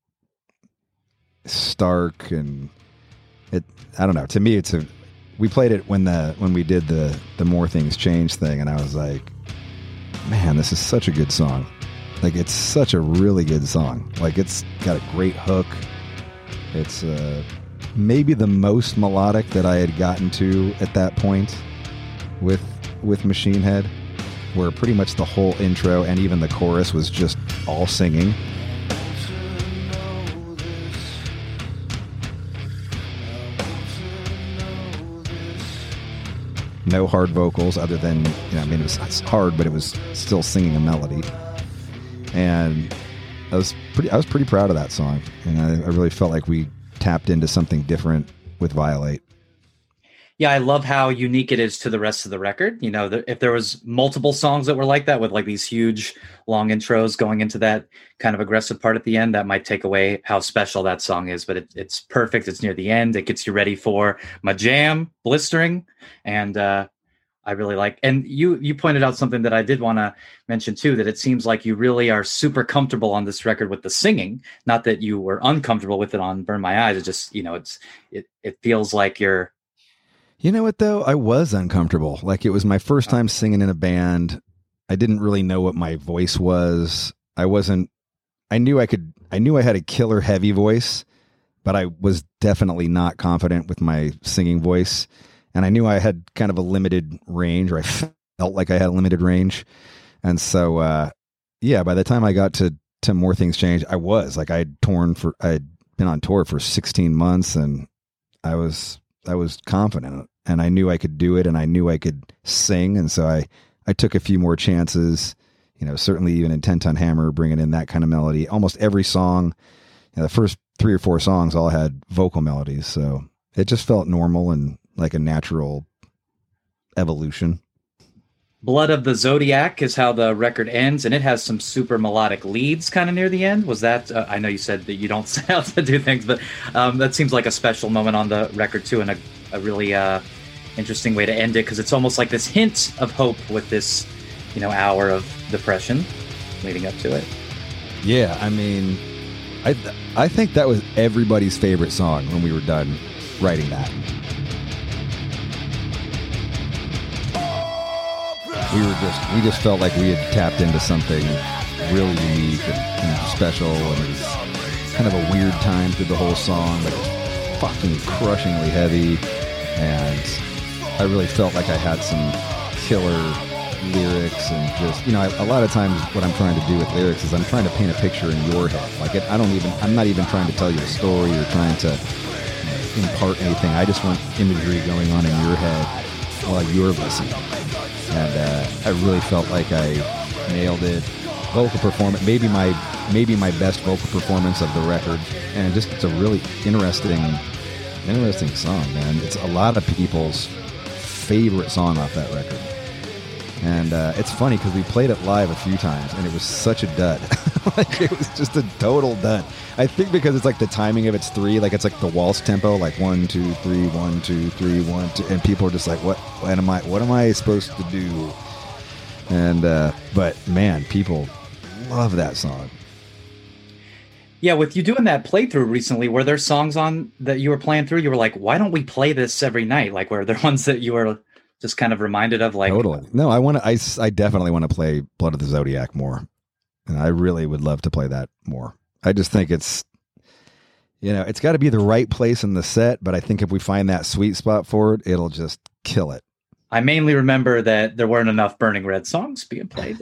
stark, and it, I don't know, to me we played it when we did the More Things Change thing, and I was like, man, this is such a good song. Like it's such a really good song. Like it's got a great hook. It's maybe the most melodic that I had gotten to at that point with Machine Head. where pretty much the whole intro and even the chorus was just all singing. No hard vocals other than, it's hard, but it was still singing a melody. And I was pretty proud of that song. And I really felt like we tapped into something different with Violate. Yeah, I love how unique it is to the rest of the record. If there was multiple songs that were like that with like these huge long intros going into that kind of aggressive part at the end, that might take away how special that song is. But it's perfect. It's near the end. It gets you ready for my jam, Blistering. And I really like, and you pointed out something that I did want to mention too, that it seems like you really are super comfortable on this record with the singing. Not that you were uncomfortable with it on Burn My Eyes. It just, it feels like you're. You know what, though? I was uncomfortable. Like, it was my first time singing in a band. I didn't really know what my voice was. I knew I had a killer heavy voice, but I was definitely not confident with my singing voice. And I knew I had kind of a limited range, or I felt like I had a limited range. And so, by the time I got to More Things Change, I was like, I'd been on tour for 16 months, and I was confident, and I knew I could do it, and I knew I could sing. And so I took a few more chances, certainly even in 10 Ton Hammer, bringing in that kind of melody. Almost every song, the first 3 or 4 songs all had vocal melodies. So it just felt normal and like a natural evolution. Blood of the Zodiac is how the record ends, and it has some super melodic leads kind of near the end. Was that, I know you said that you don't say how to do things, but that seems like a special moment on the record too, and a really interesting way to end it, because it's almost like this hint of hope with this, hour of depression leading up to it. Yeah, I mean, I think that was everybody's favorite song when we were done writing that. We just felt like we had tapped into something really unique and special, and it was kind of a weird time through the whole song, but it was fucking crushingly heavy, and I really felt like I had some killer lyrics, and just, a lot of times what I'm trying to do with lyrics is I'm trying to paint a picture in your head. Like, I'm not even trying to tell you a story or trying to impart anything. I just want imagery going on in your head while you're listening. And I really felt like I nailed it. Vocal performance, maybe my best vocal performance of the record, and it's a really interesting song, man. It's a lot of people's favorite song off that record. And it's funny because we played it live a few times, and it was such a dud. Like, it was just a total dud. I think because it's like the timing of it's 3, like it's like the waltz tempo, like 1 2 3 1 2 3 1 2, and people are just like, what am I supposed to do? And but man, people love that song. Yeah, with you doing that playthrough recently, were there songs on that you were playing through? You were like, why don't we play this every night? Like, were there ones that you were just kind of reminded of? Like, totally. No, I definitely want to play Blood of the Zodiac more, and I really would love to play that more. I just think it's got to be the right place in the set, but I think if we find that sweet spot for it, it'll just kill it. I mainly remember that there weren't enough Burning Red songs being played.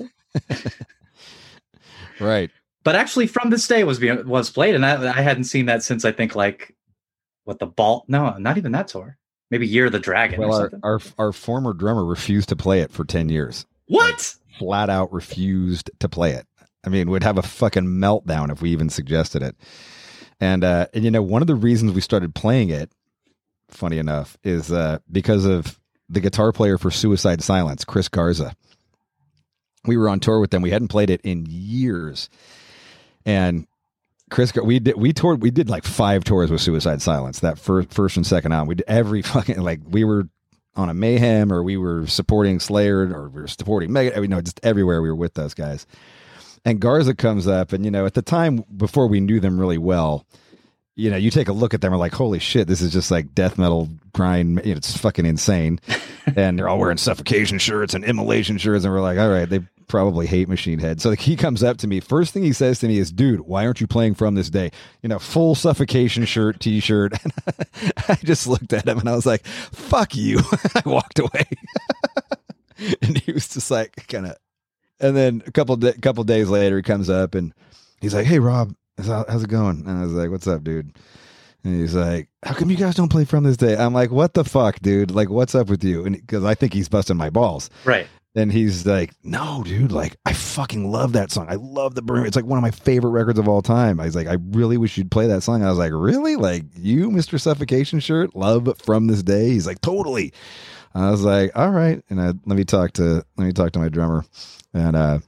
Right. But actually, From This Day was played, and I hadn't seen that since, I think, like, no, not even that tour. Maybe Year of the Dragon or something. Our former drummer refused to play it for 10 years. What? Like, flat out refused to play it. I mean, we'd have a fucking meltdown if we even suggested it. And one of the reasons we started playing it, funny enough, is because of the guitar player for Suicide Silence, Chris Garza. We were on tour with them. We hadn't played it in years. And Chris, we did like 5 tours with Suicide Silence, that first and second album. We did every fucking, like, we were on a Mayhem, or we were supporting Slayer, or we were supporting Mega, just everywhere we were with those guys. And Garza comes up, and, at the time, before we knew them really well, you take a look at them and like, holy shit, this is just like death metal grind. It's fucking insane. And they're all wearing Suffocation shirts and Immolation shirts. And we're like, all right, they probably hate Machine Head. So he comes up to me. First thing he says to me is, dude, why aren't you playing From This Day? Full Suffocation shirt, t-shirt. And I just looked at him and I was like, fuck you. I walked away. And he was just like kind of, and then a couple days later, he comes up and he's like, "Hey, Rob, how's it going?" And I was like, "What's up, dude?" And he's like, "How come you guys don't play From This Day?" I'm like, "What the fuck, dude? Like, what's up with you?" And because I think he's busting my balls. Right. And he's like, "No, dude, like, I fucking love that song. I love the Broom. It's like one of my favorite records of all time." I was like, "I really wish you'd play that song." I was like, "Really? Like, you, Mr. Suffocation shirt, love From This Day?" He's like, "Totally." I was like, "All right." And let me talk to my drummer. And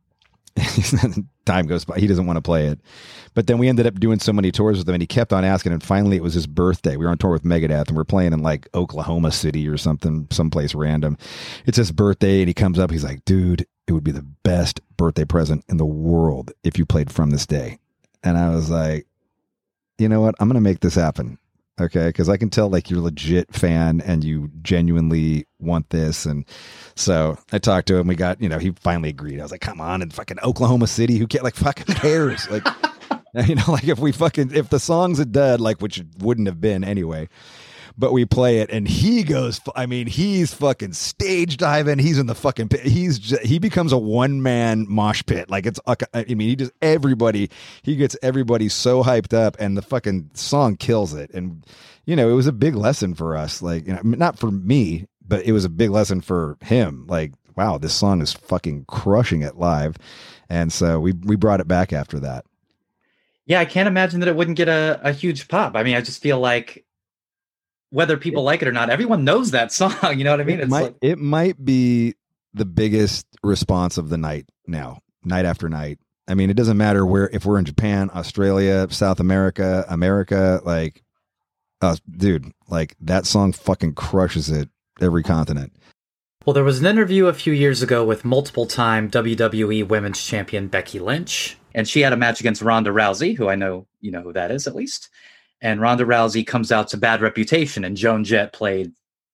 time goes by. He doesn't want to play it. But then we ended up doing so many tours with him, and he kept on asking. And finally, it was his birthday. We were on tour with Megadeth, and we're playing in like Oklahoma City or something, someplace random. It's his birthday, and he comes up. He's like, "Dude, it would be the best birthday present in the world if you played From This Day." And I was like, "You know what? I'm going to make this happen." Okay, because I can tell like you're a legit fan and you genuinely want this. And so I talked to him. We got, he finally agreed. I was like, "Come on, in fucking Oklahoma City, who like fucking cares?" Like, like if the song's a dud, like, which it wouldn't have been anyway, but we play it and he goes, he's fucking stage diving. He's in the fucking pit. He becomes a one man mosh pit. Like he gets everybody so hyped up, and the fucking song kills it. And, it was a big lesson for us. Like, not for me, but it was a big lesson for him. Like, wow, this song is fucking crushing it live. And so we brought it back after that. Yeah, I can't imagine that it wouldn't get a huge pop. I mean, I just feel like whether people like it or not, everyone knows that song. You know what I mean? It might be the biggest response of the night now, night after night. I mean, it doesn't matter if we're in Japan, Australia, South America, like, dude, like that song fucking crushes it every continent. Well, there was an interview a few years ago with multiple-time WWE Women's Champion Becky Lynch, and she had a match against Ronda Rousey, who I know you know who that is at least. And Ronda Rousey comes out to Bad Reputation, and Joan Jett played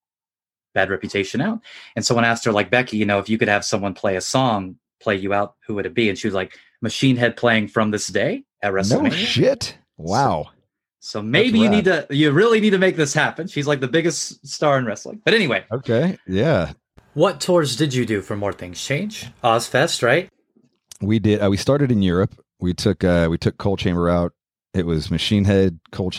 Bad Reputation out. And someone asked her, like, "Becky, if you could have someone play a song, play you out, who would it be?" And she was like, "Machine Head playing From This Day at WrestleMania." No shit. Wow. So maybe you really need to make this happen. She's like the biggest star in wrestling. But anyway. Okay. Yeah. What tours did you do for More Things Change? Ozfest, right? We did. We started in Europe. We took Coal Chamber out. It was Machine Head,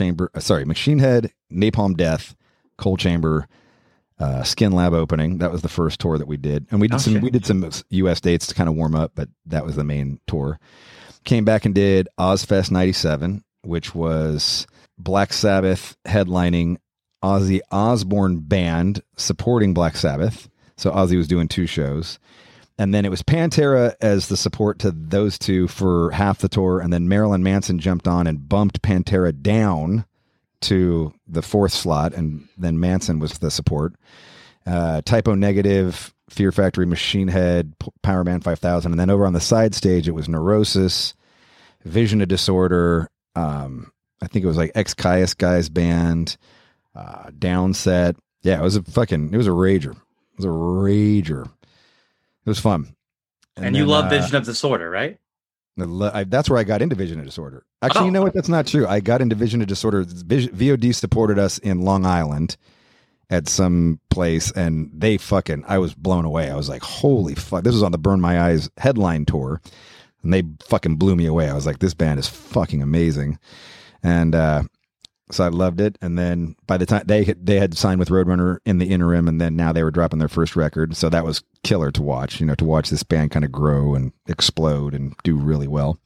Napalm Death, Coal Chamber, Skin Lab opening. That was the first tour that we did, and we did some U.S. dates to kind of warm up, but that was the main tour. Came back and did Ozfest '97, which was Black Sabbath headlining, Ozzy Osbourne band supporting Black Sabbath. So Ozzy was doing two shows. And then it was Pantera as the support to those two for half the tour. And then Marilyn Manson jumped on and bumped Pantera down to the fourth slot. And then Manson was the support. Typo Negative, Fear Factory, Machine Head, Power Man 5000. And then over on the side stage, it was Neurosis, Vision of Disorder. I think it was like Ex-Caius Guy's band, Downset. Yeah, it was a rager. It was a rager. It was fun. And you love Vision of Disorder, right? That's where I got into Vision of Disorder. Actually, you know what? That's not true. I got into Vision of Disorder. VOD supported us in Long Island at some place, and I was blown away. I was like, holy fuck. This was on the Burn My Eyes headline tour, and they fucking blew me away. I was like, this band is fucking amazing. And so I loved it. And then by the time they had signed with Roadrunner in the interim, and then now they were dropping their first record. So that was killer to watch, to watch this band kind of grow and explode and do really well.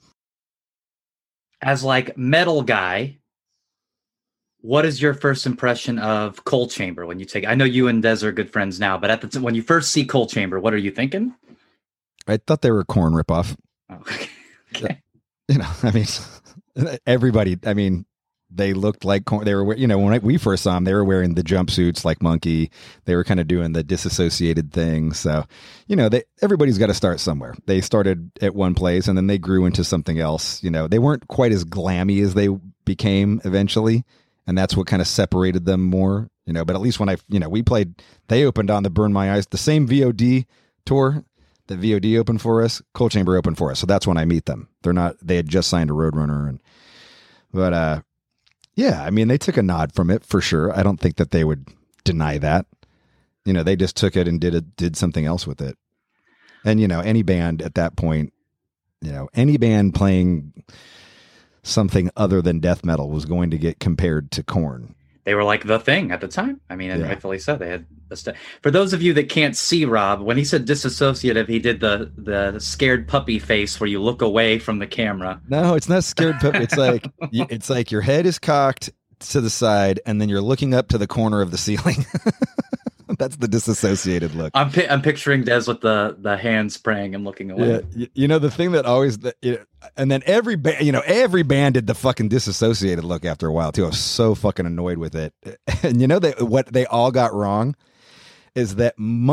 As like metal guy, what is your first impression of Coal Chamber when you I know you and Des are good friends now, but when you first see Coal Chamber, what are you thinking? I thought they were a Korn ripoff. Oh, okay. Everybody, they looked like Korn. They were, when we first saw them, they were wearing the jumpsuits like Monkey. They were kind of doing the disassociated thing. So, everybody's got to start somewhere. They started at one place and then they grew into something else. They weren't quite as glammy as they became eventually. And that's what kind of separated them more, but at least when we played, they opened on the Burn My Eyes, the same VOD tour. The VOD opened for us, Coal Chamber opened for us. So that's when I meet them. They had just signed a Roadrunner. Yeah, they took a nod from it for sure. I don't think that they would deny that. they just took it and did something else with it. And, any band at that point, any band playing something other than death metal was going to get compared to Korn. They were like the thing at the time. I mean, and rightfully so. They had for those of you that can't see Rob, when he said disassociative, he did the scared puppy face where you look away from the camera. No, it's not scared puppy. It's like your head is cocked to the side, and then you're looking up to the corner of the ceiling. That's the disassociated look. I'm picturing Des with the hands praying and looking away. Yeah, the thing that always, and then every band did the fucking disassociated look after a while too. I was so fucking annoyed with it. And what they all got wrong is that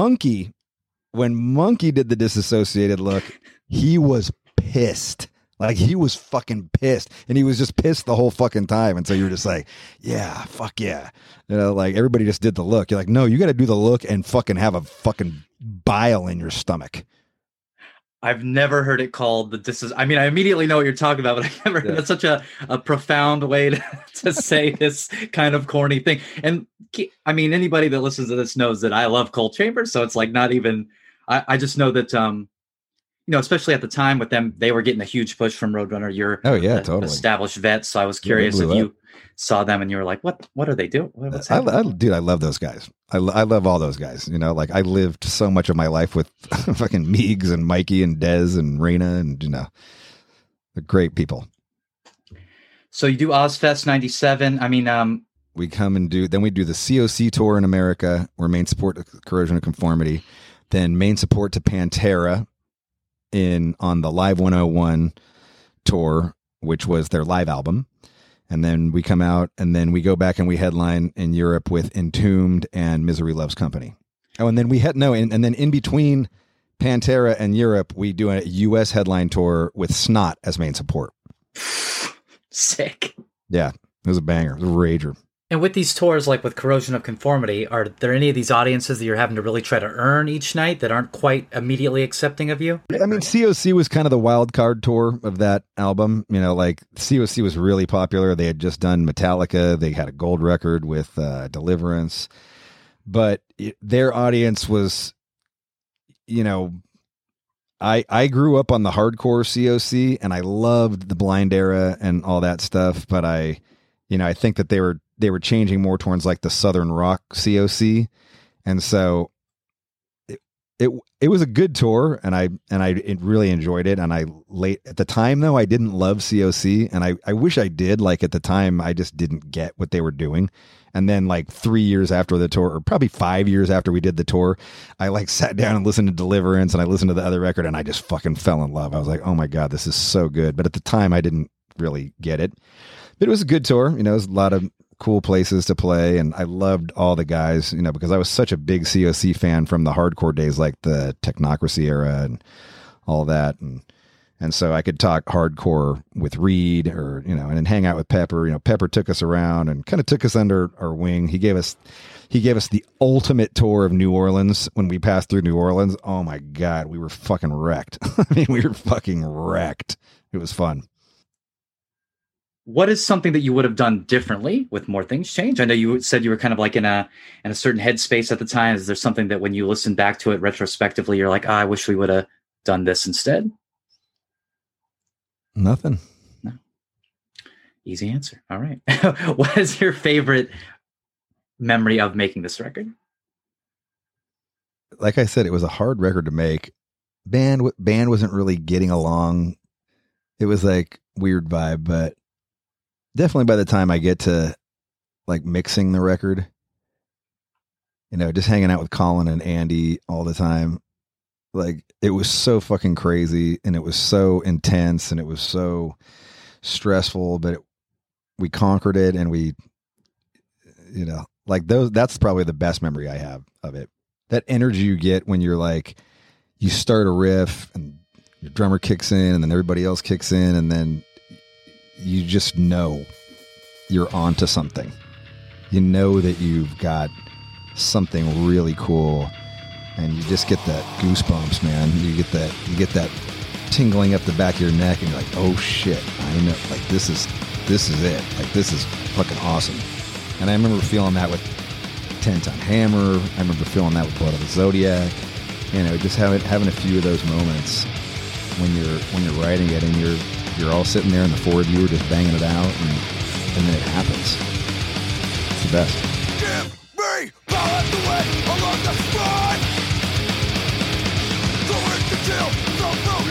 when Monkey did the disassociated look, he was pissed. Like, he was fucking pissed, and he was just pissed the whole fucking time. And so you're just like, yeah, fuck yeah. Like, everybody just did the look. You're like, no, you got to do the look and fucking have a fucking bile in your stomach. I've never heard it called the I mean, I immediately know what you're talking about, but I've never heard that's such a profound way to say this kind of corny thing. And I mean, anybody that listens to this knows that I love Coal Chamber. So it's like not even, I just know that, especially at the time with them, they were getting a huge push from Roadrunner. You're totally established vet. So I was curious if you saw them and you were like, what are they doing? What's happening? Dude, I love those guys. I love all those guys. Like, I lived so much of my life with fucking Meigs and Mikey and Dez and Raina, and they're great people. So you do Ozfest 97. I mean, we come and do the COC tour in America. We're main support to Corrosion of Conformity, then main support to Pantera on the Live 101 tour, which was their live album. And then we come out, and then we go back and we headline in Europe with Entombed and Misery Loves Company. Oh, and then and then in between Pantera and Europe, we do a U.S. headline tour with Snot as main support. Sick. Yeah, it was a banger. It was a rager. And with these tours, like with Corrosion of Conformity, are there any of these audiences that you're having to really try to earn each night that aren't quite immediately accepting of you? I mean, COC was kind of the wild card tour of that album. Like, COC was really popular. They had just done Metallica. They had a gold record with Deliverance. But their audience was, I grew up on the hardcore COC, and I loved the Blind Era and all that stuff. But I think that they were changing more towards like the Southern rock COC. And so it was a good tour, and I really enjoyed it. And at the time though, I didn't love COC, and I wish I did. Like, at the time, I just didn't get what they were doing. And then like 3 years after the tour, or probably 5 years after we did the tour, I like sat down and listened to Deliverance, and I listened to the other record, and I just fucking fell in love. I was like, oh my God, this is so good. But at the time I didn't really get it. But it was a good tour. It was a lot of cool places to play, and I loved all the guys, because I was such a big COC fan from the hardcore days, like the Technocracy era and all that, and so I could talk hardcore with Reed, or and then hang out with Pepper. Pepper took us around and kind of took us under our wing. He gave us the ultimate tour of New Orleans when we passed through New Orleans. Oh my God, we were fucking wrecked. I mean, we were fucking wrecked. It was fun. What is something that you would have done differently with more things change? I know you said you were kind of like in a certain headspace at the time. Is there something that when you listen back to it retrospectively, you're like, I wish we would have done this instead? Nothing. No. Easy answer. All right. What is your favorite memory of making this record? Like I said, it was a hard record to make. Band wasn't really getting along. It was like weird vibe, but definitely by the time I get to like mixing the record, just hanging out with Colin and Andy all the time, like, it was so fucking crazy, and it was so intense, and it was so stressful, but we conquered it, and we, like that's probably the best memory I have of it. That energy you get when you're like, you start a riff and your drummer kicks in, and then everybody else kicks in, and then you just know you're onto something. You know that you've got something really cool, and you just get that goosebumps, man. You get that tingling up the back of your neck, and you're like, oh shit, I know, like, this is it. Like, this is fucking awesome. And I remember feeling that with 10 Ton Hammer. I remember feeling that with Blood of the Zodiac. You know, just having a few of those moments when you're writing it and you're all sitting there and the four of you are just banging it out and then it happens. It's the best. Give me power to win along the front. Going to kill the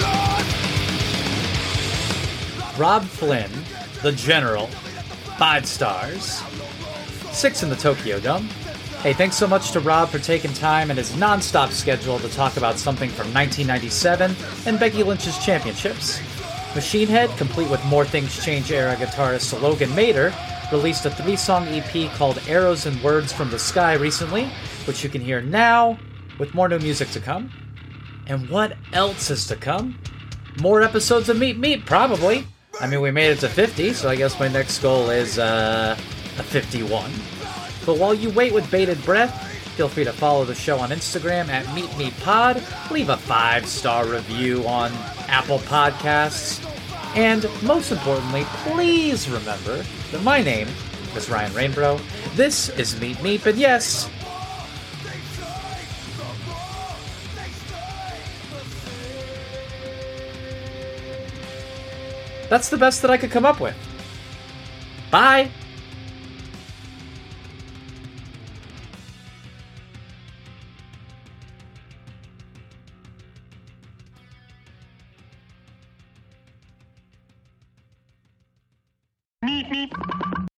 life. Robb Flynn, the General, 5 stars. 6 in the Tokyo Dome. Hey, thanks so much to Rob for taking time in his non-stop schedule to talk about something from 1997 and Becky Lynch's championships. Machine Head, complete with More Things Change era guitarist Logan Mader, released a 3-song EP called Arrows and Words from the Sky recently, which you can hear now, with more new music to come. And what else is to come? More episodes of Meet Meet, probably. I mean, we made it to 50, so I guess my next goal is, a 51. But while you wait with bated breath, feel free to follow the show on Instagram at MeetMePod, leave a 5-star review on Apple Podcasts, and most importantly, please remember that my name is Ryan Rainbro, this is Meet Meep, and yes, that's the best that I could come up with. Bye! Meep, meep.